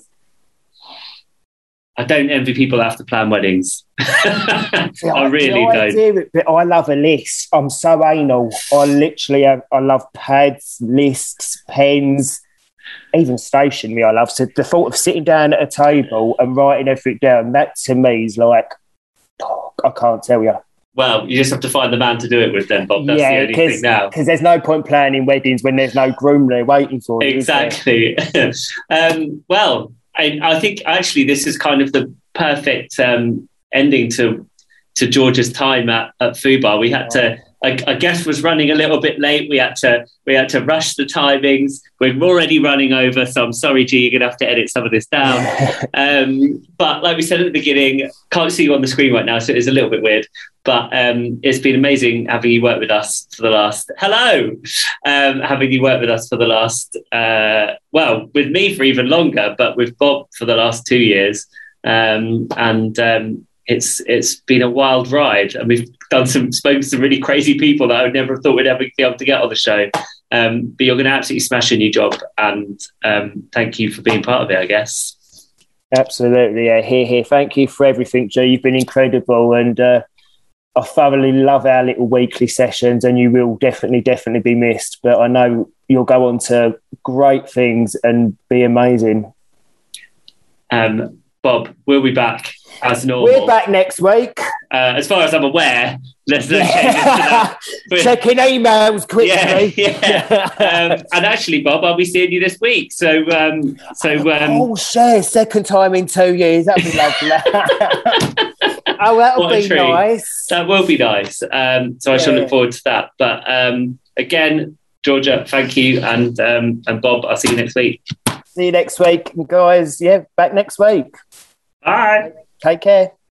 I don't envy people that have to plan weddings. See, I really the don't. idea, but I love a list. I'm so anal. I literally have, I love pads, lists, pens, even stationery I love. So the thought of sitting down at a table and writing everything down, that to me is like, oh, I can't tell you. Well, you just have to find the man to do it with then, Bob. That's the only thing now. because there's no point planning weddings when there's no groom there waiting for you. is there? Exactly. um, well, I, I think actually this is kind of the perfect um, ending to to George's time at, at Fubar. We had to. I, I guess was running a little bit late. We had to we had to rush the timings. We're already running over, so I'm sorry, G. You're gonna have to edit some of this down. um, but like we said at the beginning, can't see you on the screen right now, so it is a little bit weird. But um, it's been amazing having you work with us for the last. Hello, um, having you work with us for the last. Uh, well, with me for even longer, but with Bob for the last two years, um, and. Um, It's it's been a wild ride, and we've done some spoken to some really crazy people that I would never have thought we'd ever be able to get on the show. Um, but you're going to absolutely smash a new job, and um, thank you for being part of it, I guess. Absolutely, yeah. Here, here. Thank you for everything, Joe. You've been incredible, and uh, I thoroughly love our little weekly sessions. And you will definitely, definitely be missed. But I know you'll go on to great things and be amazing. Um, Bob, we'll be back as normal. We're back next week. Uh, as far as I'm aware, there's no changes to that. But, checking emails quickly. Yeah, yeah. um, and actually, Bob, I'll be seeing you this week. So, um, so um, oh, share second time in two years. That'd be lovely. Oh, that'll be treat. nice. That will be nice. Um, so I yeah. shall look forward to that. But um, again, Georgia, thank you, and um, and Bob, I'll see you next week. See you next week, guys. Yeah, back next week. Bye. Take care.